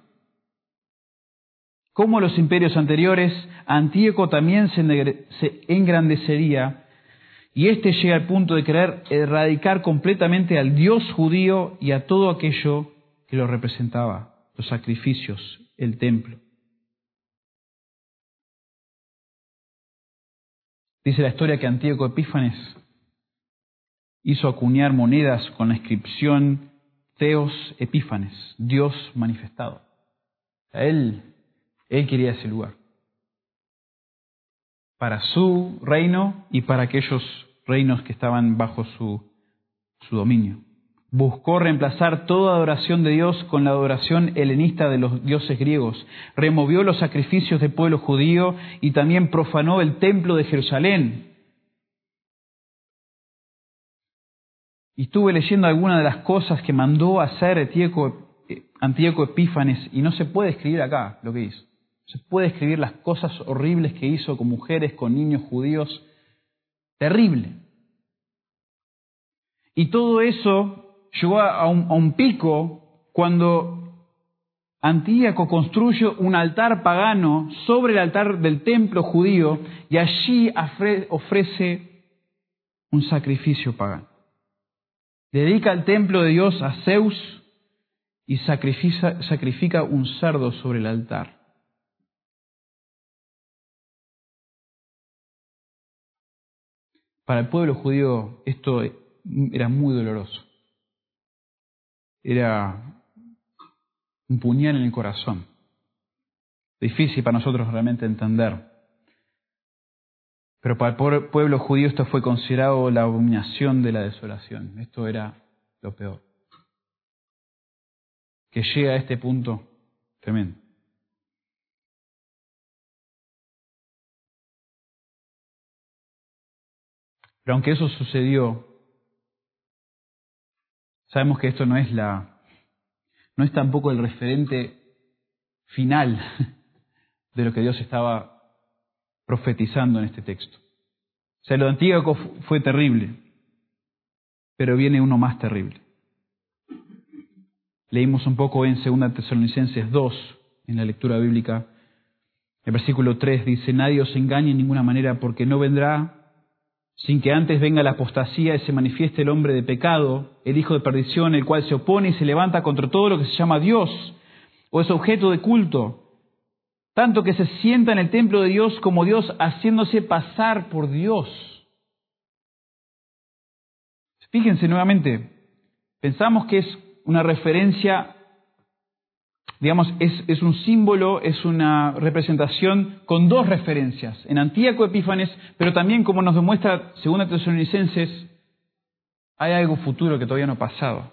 Como los imperios anteriores, Antíoco también se engrandecería, y éste llega al punto de querer erradicar completamente al Dios judío y a todo aquello que lo representaba, los sacrificios, el templo. Dice la historia que Antíoco Epífanes hizo acuñar monedas con la inscripción Theos Epífanes, Dios manifestado. Él, él quería ese lugar para su reino y para aquellos reinos que estaban bajo su, su dominio. Buscó reemplazar toda adoración de Dios con la adoración helenista de los dioses griegos. Removió los sacrificios del pueblo judío y también profanó el templo de Jerusalén. Y estuve leyendo algunas de las cosas que mandó hacer Antíoco, Antíoco Epífanes, y no se puede escribir acá lo que hizo. Se puede escribir las cosas horribles que hizo con mujeres, con niños judíos. Terrible. Y todo eso llegó a un, a un pico cuando Antíoco construye un altar pagano sobre el altar del templo judío y allí ofrece un sacrificio pagano. Dedica el templo de Dios a Zeus y sacrifica, sacrifica un cerdo sobre el altar. Para el pueblo judío esto era muy doloroso. Era un puñal en el corazón. Difícil para nosotros realmente entender. Pero para el pueblo judío esto fue considerado la abominación de la desolación. Esto era lo peor. Que llega a este punto tremendo. Pero aunque eso sucedió, sabemos que esto no es la, no es tampoco el referente final de lo que Dios estaba profetizando en este texto. O sea, lo de Antíoco fue terrible, pero viene uno más terrible. Leímos un poco en segunda Tesalonicenses dos, en la lectura bíblica. El versículo tres dice: nadie os engañe en ninguna manera, porque no vendrá sin que antes venga la apostasía y se manifieste el hombre de pecado, el hijo de perdición, el cual se opone y se levanta contra todo lo que se llama Dios o es objeto de culto, tanto que se sienta en el templo de Dios como Dios, haciéndose pasar por Dios. Fíjense nuevamente, pensamos que es una referencia, digamos, es, es un símbolo, es una representación con dos referencias, en Antíoco Epífanes, pero también, como nos demuestra segunda Tesalonicenses, hay algo futuro que todavía no ha pasado.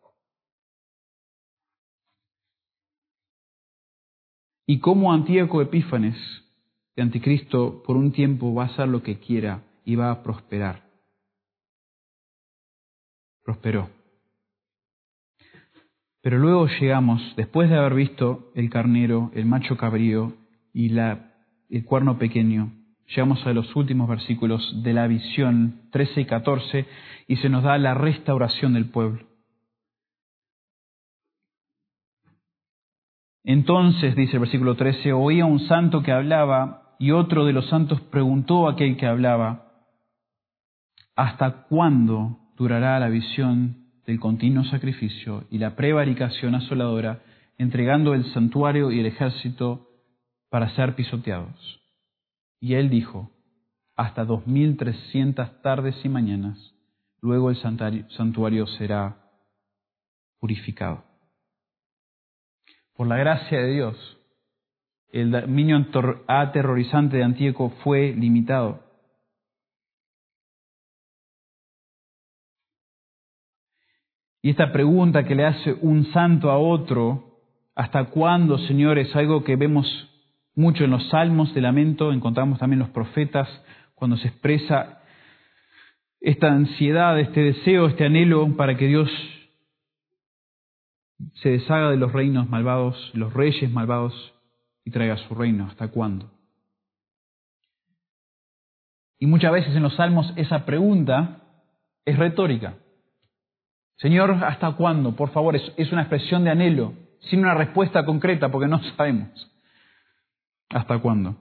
Y como Antíoco Epífanes, el anticristo, por un tiempo va a hacer lo que quiera y va a prosperar. Prosperó. Pero luego llegamos, después de haber visto el carnero, el macho cabrío y la, el cuerno pequeño, llegamos a los últimos versículos de la visión trece y catorce y se nos da la restauración del pueblo. Entonces, dice el versículo trece, oía un santo que hablaba y otro de los santos preguntó a aquel que hablaba: ¿hasta cuándo durará la visión del continuo sacrificio y la prevaricación asoladora, entregando el santuario y el ejército para ser pisoteados? Y él dijo: hasta dos mil trescientas tardes y mañanas, luego el santuario será purificado. Por la gracia de Dios, el dominio aterrorizante de Antíoco fue limitado. Y esta pregunta que le hace un santo a otro, ¿hasta cuándo, Señor?, es algo que vemos mucho en los salmos de lamento, encontramos también en los profetas, cuando se expresa esta ansiedad, este deseo, este anhelo para que Dios se deshaga de los reinos malvados, los reyes malvados, y traiga su reino. ¿Hasta cuándo? Y muchas veces en los salmos esa pregunta es retórica. Señor, ¿hasta cuándo? Por favor, es, es una expresión de anhelo, sin una respuesta concreta, porque no sabemos hasta cuándo.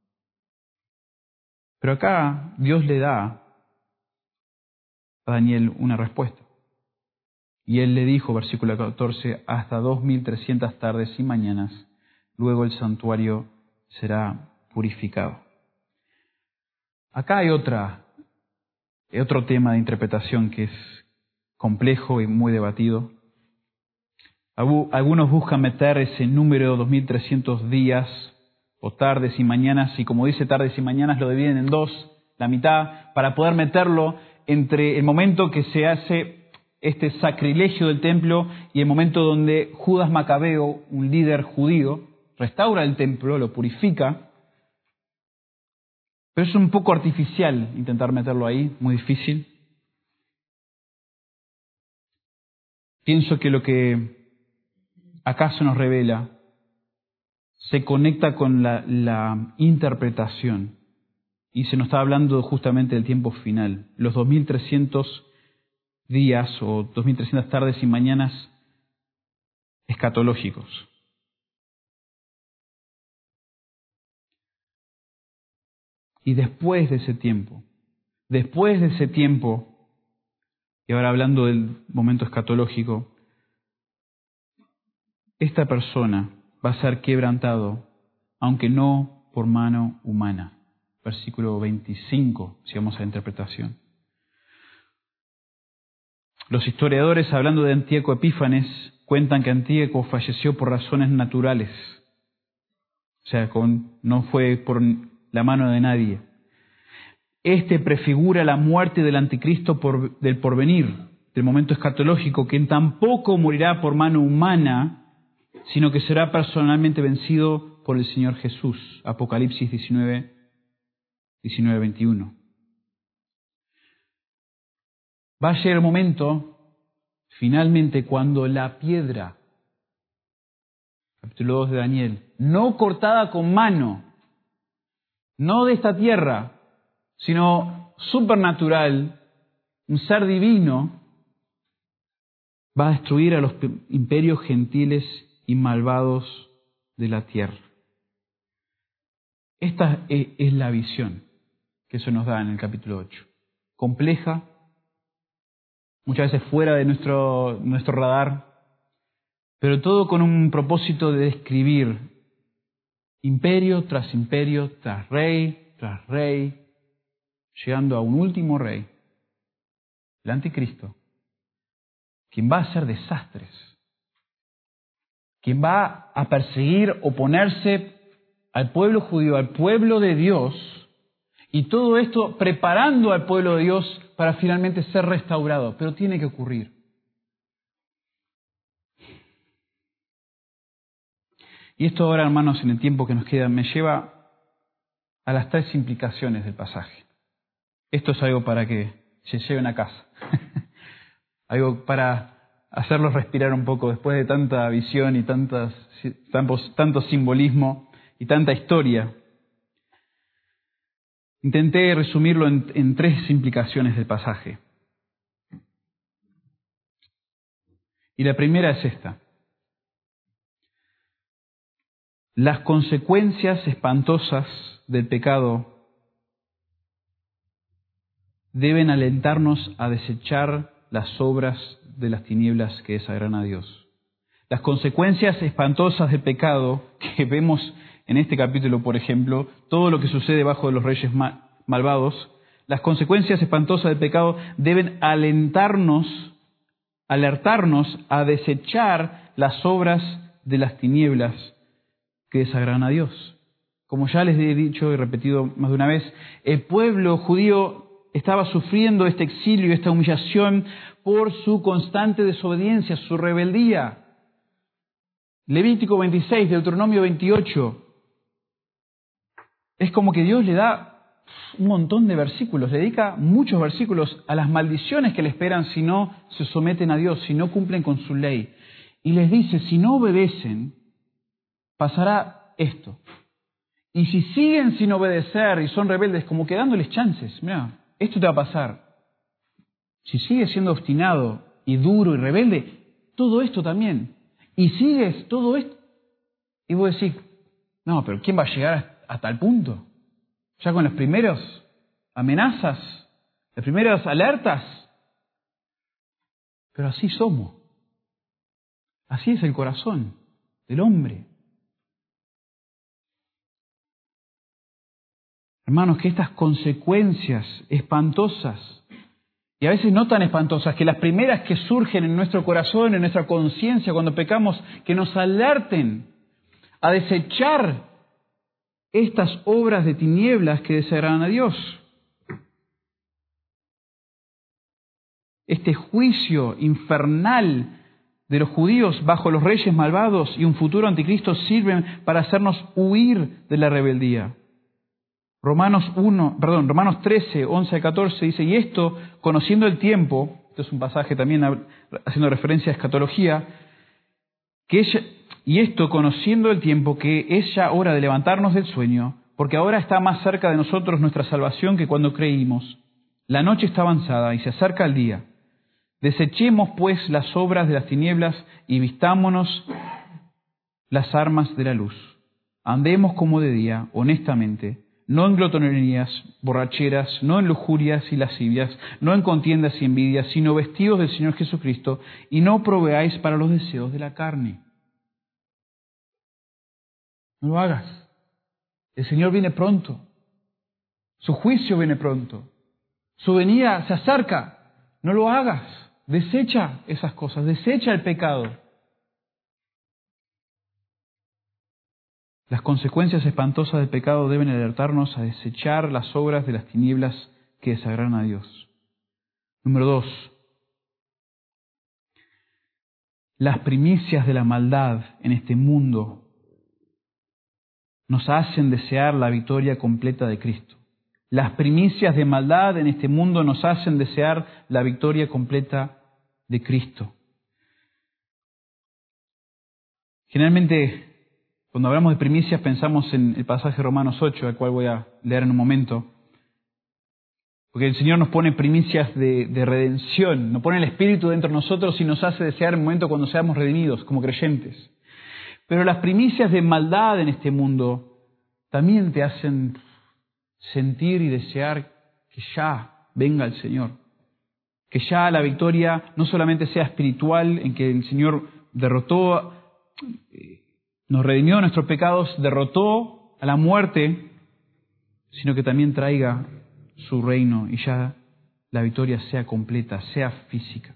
Pero acá Dios le da a Daniel una respuesta. Y él le dijo, versículo catorce, hasta dos mil trescientas tardes y mañanas, luego el santuario será purificado. Acá hay otra, otro tema de interpretación que es complejo y muy debatido. Algunos buscan meter ese número de dos mil trescientos días o tardes y mañanas, y como dice tardes y mañanas, lo dividen en dos, la mitad, para poder meterlo entre el momento que se hace este sacrilegio del templo y el momento donde Judas Macabeo, un líder judío, restaura el templo, lo purifica. Pero es un poco artificial intentar meterlo ahí, muy difícil. Pienso que lo que acá se nos revela se conecta con la, la interpretación y se nos está hablando justamente del tiempo final. Los dos mil trescientos días o dos mil trescientas tardes y mañanas escatológicos. Y después de ese tiempo, después de ese tiempo, y ahora hablando del momento escatológico, esta persona va a ser quebrantado, aunque no por mano humana. Versículo veinticinco, si vamos a la interpretación. Los historiadores, hablando de Antíoco Epífanes, cuentan que Antíoco falleció por razones naturales. O sea, con, no fue por la mano de nadie. Este prefigura la muerte del anticristo por, del porvenir, del momento escatológico, quien tampoco morirá por mano humana, sino que será personalmente vencido por el Señor Jesús. Apocalipsis diecinueve, diecinueve, veintiuno. Va a llegar el momento, finalmente, cuando la piedra, capítulo dos de Daniel, no cortada con mano, no de esta tierra, sino supernatural, un ser divino, va a destruir a los imperios gentiles y malvados de la tierra. Esta es la visión que se nos da en el capítulo ocho. Compleja, muchas veces fuera de nuestro, nuestro radar, pero todo con un propósito de describir imperio tras imperio, tras rey, tras rey, llegando a un último rey, el anticristo, quien va a hacer desastres, quien va a perseguir, oponerse al pueblo judío, al pueblo de Dios, y todo esto preparando al pueblo de Dios para finalmente ser restaurado. Pero tiene que ocurrir. Y esto ahora, hermanos, en el tiempo que nos queda, me lleva a las tres implicaciones del pasaje. Esto es algo para que se lleven a casa. Algo para hacerlos respirar un poco después de tanta visión y tantas, tantos, tanto simbolismo y tanta historia. Intenté resumirlo en, en tres implicaciones del pasaje. Y la primera es esta. Las consecuencias espantosas del pecado deben alentarnos a desechar las obras de las tinieblas que desagradan a Dios. Las consecuencias espantosas del pecado que vemos en este capítulo, por ejemplo, todo lo que sucede bajo de los reyes malvados, las consecuencias espantosas del pecado deben alentarnos, alertarnos a desechar las obras de las tinieblas que desagradan a Dios. Como ya les he dicho y repetido más de una vez, el pueblo judío estaba sufriendo este exilio, esta humillación por su constante desobediencia, su rebeldía. Levítico veintiséis, Deuteronomio veintiocho. Es como que Dios le da un montón de versículos, le dedica muchos versículos a las maldiciones que le esperan si no se someten a Dios, si no cumplen con su ley. Y les dice, si no obedecen, pasará esto. Y si siguen sin obedecer y son rebeldes, como que dándoles chances, mira, esto te va a pasar. Si sigues siendo obstinado y duro y rebelde, todo esto también. Y sigues todo esto. Y vos decís, no, pero ¿quién va a llegar a tal punto? Ya con las primeras amenazas, las primeras alertas. Pero así somos. Así es el corazón del hombre. Hermanos, que estas consecuencias espantosas, y a veces no tan espantosas, que las primeras que surgen en nuestro corazón, en nuestra conciencia cuando pecamos, que nos alerten a desechar estas obras de tinieblas que desagradan a Dios. Este juicio infernal de los judíos bajo los reyes malvados y un futuro anticristo sirven para hacernos huir de la rebeldía. Romanos uno, perdón, Romanos trece, once a catorce dice, y esto, conociendo el tiempo, esto es un pasaje también haciendo referencia a escatología, que ella, y esto conociendo el tiempo, que es ya hora de levantarnos del sueño, porque ahora está más cerca de nosotros nuestra salvación que cuando creímos. La noche está avanzada y se acerca el día. Desechemos pues las obras de las tinieblas y vistámonos las armas de la luz. Andemos como de día, honestamente, no en glotonerías, borracheras, no en lujurias y lascivias, no en contiendas y envidias, sino vestidos del Señor Jesucristo, y no proveáis para los deseos de la carne. No lo hagas. El Señor viene pronto. Su juicio viene pronto. Su venida se acerca. No lo hagas. Desecha esas cosas. Desecha el pecado. Las consecuencias espantosas del pecado deben alertarnos a desechar las obras de las tinieblas que desagradan a Dios. Número dos. Las primicias de la maldad en este mundo nos hacen desear la victoria completa de Cristo. Las primicias de maldad en este mundo nos hacen desear la victoria completa de Cristo. Generalmente, cuando hablamos de primicias, pensamos en el pasaje de Romanos ocho, al cual voy a leer en un momento. Porque el Señor nos pone primicias de, de redención, nos pone el Espíritu dentro de nosotros y nos hace desear el momento cuando seamos redimidos como creyentes. Pero las primicias de maldad en este mundo también te hacen sentir y desear que ya venga el Señor. Que ya la victoria no solamente sea espiritual, en que el Señor derrotó, nos redimió de nuestros pecados, derrotó a la muerte, sino que también traiga su reino y ya la victoria sea completa, sea física.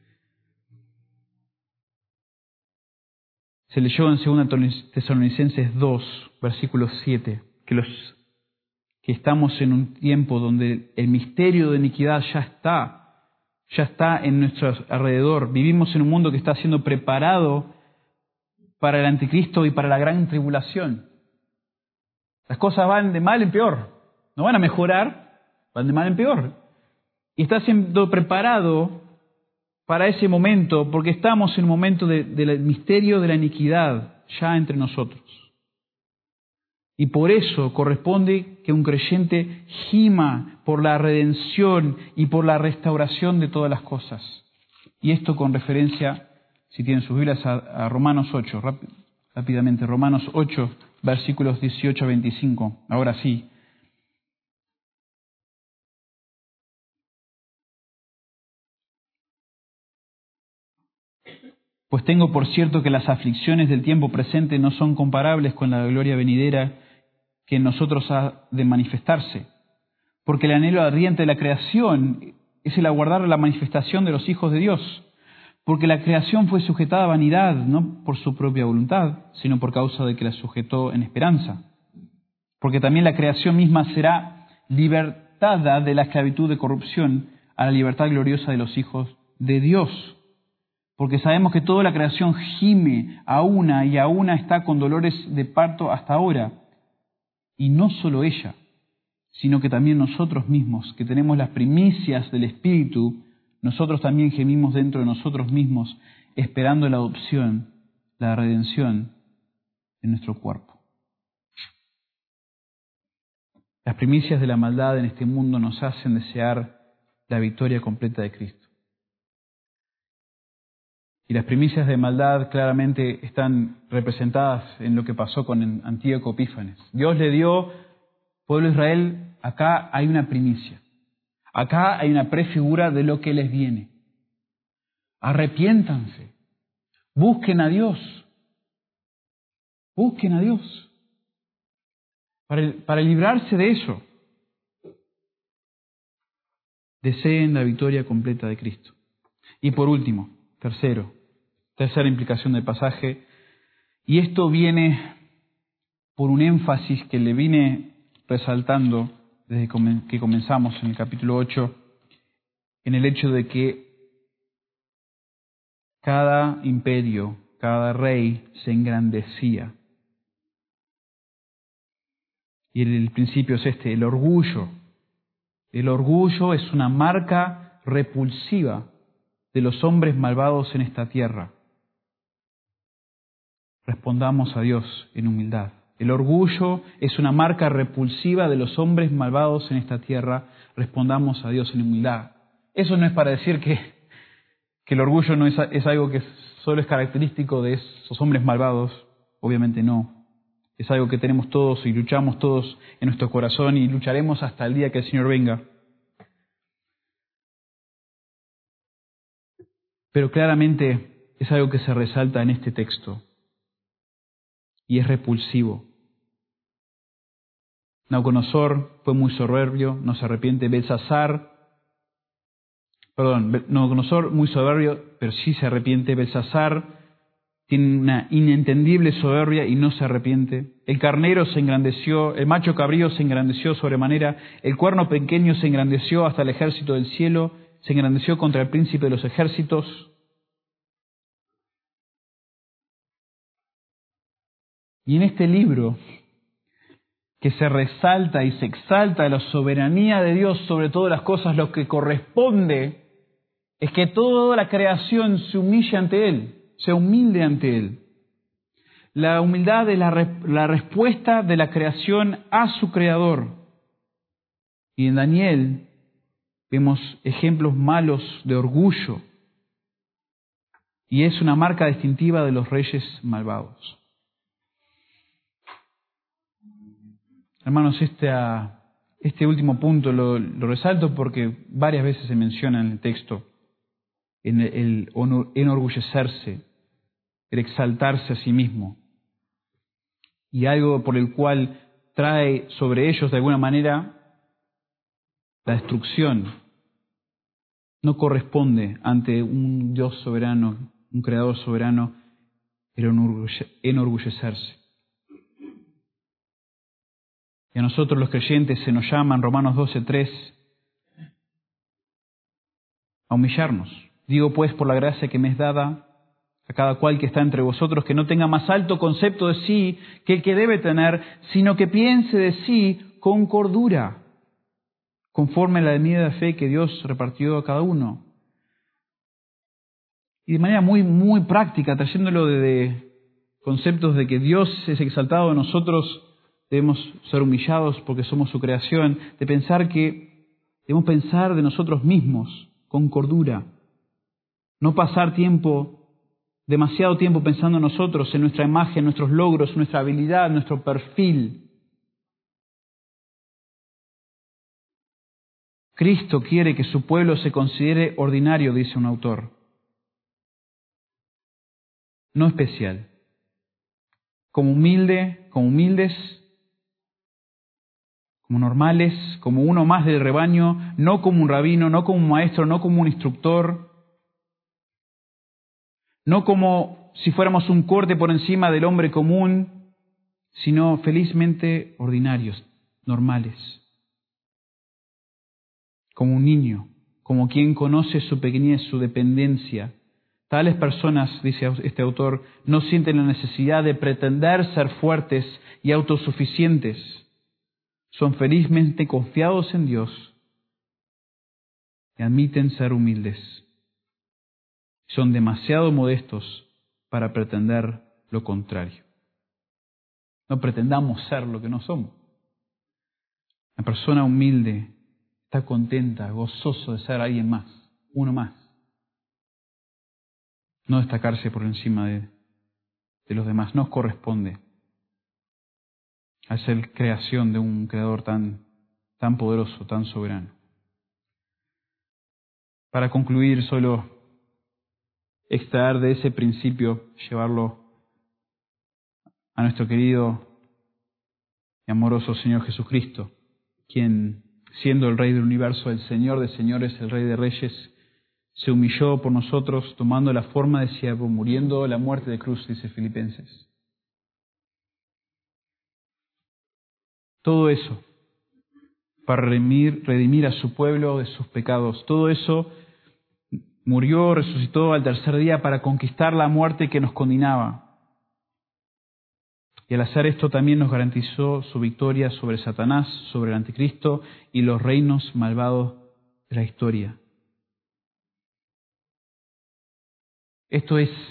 Se leyó en segunda Tesalonicenses dos, versículo siete, que, los, que estamos en un tiempo donde el misterio de iniquidad ya está, ya está en nuestro alrededor. Vivimos en un mundo que está siendo preparado para el anticristo y para la gran tribulación. Las cosas van de mal en peor, no van a mejorar, van de mal en peor. Y está siendo preparado para ese momento, porque estamos en un momento de, del misterio de la iniquidad ya entre nosotros. Y por eso corresponde que un creyente gima por la redención y por la restauración de todas las cosas. Y esto con referencia, si tienen sus Biblias, a, a Romanos ocho, rápid, rápidamente, Romanos ocho, versículos dieciocho a veinticinco. Ahora sí. Pues tengo por cierto que las aflicciones del tiempo presente no son comparables con la gloria venidera que en nosotros ha de manifestarse. Porque el anhelo ardiente de la creación es el aguardar la manifestación de los hijos de Dios. Porque la creación fue sujetada a vanidad, no por su propia voluntad, sino por causa de que la sujetó en esperanza. Porque también la creación misma será libertada de la esclavitud de corrupción a la libertad gloriosa de los hijos de Dios. Porque sabemos que toda la creación gime a una y a una está con dolores de parto hasta ahora. Y no solo ella, sino que también nosotros mismos, que tenemos las primicias del Espíritu, nosotros también gemimos dentro de nosotros mismos, esperando la adopción, la redención de nuestro cuerpo. Las primicias de la maldad en este mundo nos hacen desear la victoria completa de Cristo. Y las primicias de maldad claramente están representadas en lo que pasó con Antíoco Epífanes. Dios le dio, pueblo de Israel, acá hay una primicia. Acá hay una prefigura de lo que les viene. Arrepiéntanse. Busquen a Dios. Busquen a Dios. Para, para librarse de eso. Deseen la victoria completa de Cristo. Y por último, tercero, tercera implicación del pasaje, y esto viene por un énfasis que le vine resaltando desde que comenzamos en el capítulo ocho, en el hecho de que cada imperio, cada rey se engrandecía. Y el principio es este, el orgullo. El orgullo es una marca repulsiva de los hombres malvados en esta tierra. Respondamos a Dios en humildad. El orgullo es una marca repulsiva de los hombres malvados en esta tierra. Respondamos a Dios en humildad. Eso no es para decir que, que el orgullo no es, es algo que solo es característico de esos hombres malvados. Obviamente no. Es algo que tenemos todos y luchamos todos en nuestro corazón y lucharemos hasta el día que el Señor venga. Pero claramente es algo que se resalta en este texto y es repulsivo. Nabucodonosor fue muy soberbio, no se arrepiente. Belsasar, perdón, Nabucodonosor muy soberbio, pero sí se arrepiente. Belsasar tiene una inentendible soberbia y no se arrepiente. El carnero se engrandeció, el macho cabrío se engrandeció sobremanera, el cuerno pequeño se engrandeció hasta el ejército del cielo, se engrandeció contra el príncipe de los ejércitos. Y en este libro, que se resalta y se exalta la soberanía de Dios sobre todas las cosas, lo que corresponde es que toda la creación se humille ante Él, se humilde ante Él. La humildad es la, re- la respuesta de la creación a su Creador. Y en Daniel Vemos ejemplos malos de orgullo. Y es una marca distintiva de los reyes malvados. Hermanos, este, este último punto lo, lo resalto porque varias veces se menciona en el texto en el, el enorgullecerse, el exaltarse a sí mismo. Y algo por el cual trae sobre ellos de alguna manera la destrucción. No corresponde ante un Dios soberano, un Creador soberano, el enorgullecerse. Y a nosotros los creyentes se nos llama en Romanos doce tres a humillarnos. Digo pues por la gracia que me es dada a cada cual que está entre vosotros, que no tenga más alto concepto de sí que el que debe tener, sino que piense de sí con cordura, conforme a la medida de fe que Dios repartió a cada uno. Y de manera muy, muy práctica, trayéndolo de conceptos de que Dios es exaltado, nosotros debemos ser humillados porque somos su creación, de pensar que debemos pensar de nosotros mismos con cordura, no pasar tiempo demasiado tiempo pensando en nosotros, en nuestra imagen, nuestros logros, nuestra habilidad, nuestro perfil. Cristo quiere que su pueblo se considere ordinario, dice un autor, no especial. Como humilde, como humildes, como normales, como uno más del rebaño, no como un rabino, no como un maestro, no como un instructor, no como si fuéramos un corte por encima del hombre común, sino felizmente ordinarios, normales. Como un niño, como quien conoce su pequeñez, su dependencia. Tales personas, dice este autor, no sienten la necesidad de pretender ser fuertes y autosuficientes. Son felizmente confiados en Dios y admiten ser humildes. Son demasiado modestos para pretender lo contrario. No pretendamos ser lo que no somos. La persona humilde está contenta, gozoso de ser alguien más, uno más. No destacarse por encima de, de los demás. Nos corresponde al ser creación de un creador tan, tan poderoso, tan soberano. Para concluir, solo extraer de ese principio, llevarlo a nuestro querido y amoroso Señor Jesucristo, quien, siendo el Rey del universo, el Señor de señores, el Rey de reyes, se humilló por nosotros tomando la forma de siervo, muriendo la muerte de cruz, dice Filipenses. Todo eso para redimir, redimir a su pueblo de sus pecados. Todo eso murió, resucitó al tercer día para conquistar la muerte que nos condenaba. Y al hacer esto también nos garantizó su victoria sobre Satanás, sobre el anticristo y los reinos malvados de la historia. Esto es,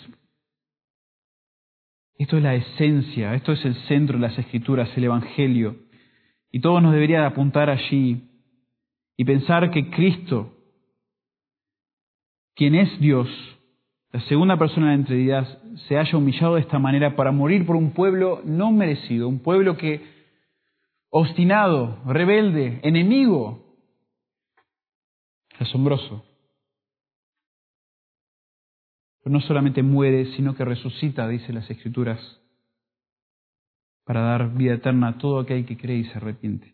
esto es la esencia, esto es el centro de las Escrituras, el Evangelio. Y todo nos debería apuntar allí y pensar que Cristo, quien es Dios, la segunda persona de la Trinidad, se haya humillado de esta manera para morir por un pueblo no merecido, un pueblo que, obstinado, rebelde, enemigo, asombroso. Pero no solamente muere, sino que resucita, dice las Escrituras, para dar vida eterna a todo aquel que cree y se arrepiente.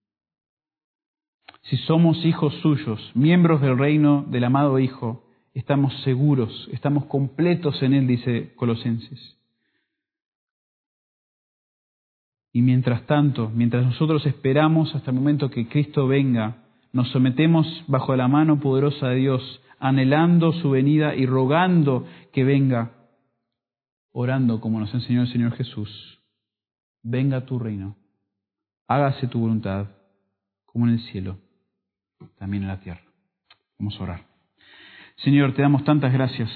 Si somos hijos suyos, miembros del reino del amado Hijo, estamos seguros, estamos completos en Él, dice Colosenses. Y mientras tanto, mientras nosotros esperamos hasta el momento que Cristo venga, nos sometemos bajo la mano poderosa de Dios, anhelando su venida y rogando que venga, orando como nos enseñó el Señor Jesús. Venga tu reino, hágase tu voluntad, como en el cielo, también en la tierra. Vamos a orar. Señor, te damos tantas gracias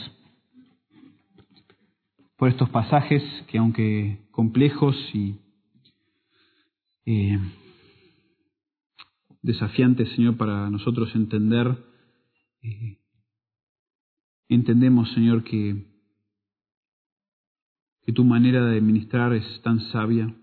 por estos pasajes que, aunque complejos y eh, desafiante, Señor, para nosotros entender. Eh, entendemos, Señor, que, que tu manera de ministrar es tan sabia.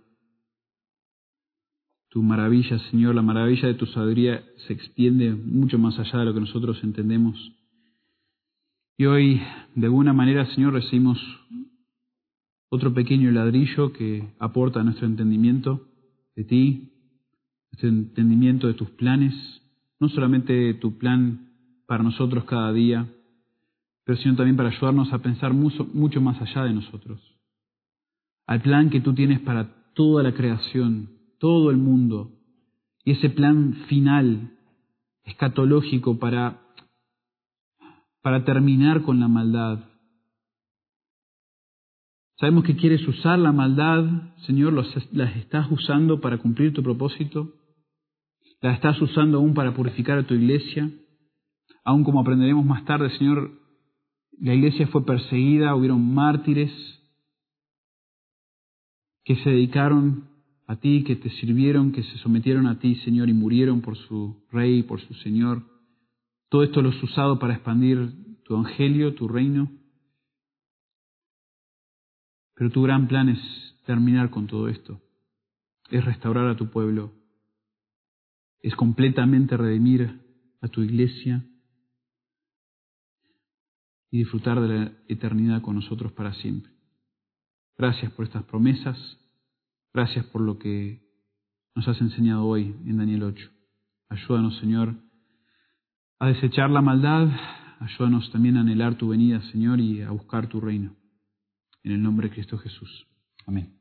Tu maravilla, Señor, la maravilla de tu sabiduría se extiende mucho más allá de lo que nosotros entendemos. Y hoy, de alguna manera, Señor, recibimos otro pequeño ladrillo que aporta a nuestro entendimiento de ti, nuestro entendimiento de tus planes, no solamente tu plan para nosotros cada día, pero sino también para ayudarnos a pensar mucho, mucho más allá de nosotros. Al plan que tú tienes para toda la creación, todo el mundo, y ese plan final, escatológico, para, para terminar con la maldad. Sabemos que quieres usar la maldad, Señor, los, las estás usando para cumplir tu propósito, las estás usando aún para purificar a tu iglesia, aún como aprenderemos más tarde, Señor, la iglesia fue perseguida, hubieron mártires que se dedicaron a ti, que te sirvieron, que se sometieron a ti, Señor, y murieron por su Rey, por su Señor. Todo esto lo has usado para expandir tu evangelio, tu reino. Pero tu gran plan es terminar con todo esto. Es restaurar a tu pueblo. Es completamente redimir a tu iglesia y disfrutar de la eternidad con nosotros para siempre. Gracias por estas promesas. Gracias por lo que nos has enseñado hoy en Daniel ocho. Ayúdanos, Señor, a desechar la maldad. Ayúdanos también a anhelar tu venida, Señor, y a buscar tu reino. En el nombre de Cristo Jesús. Amén.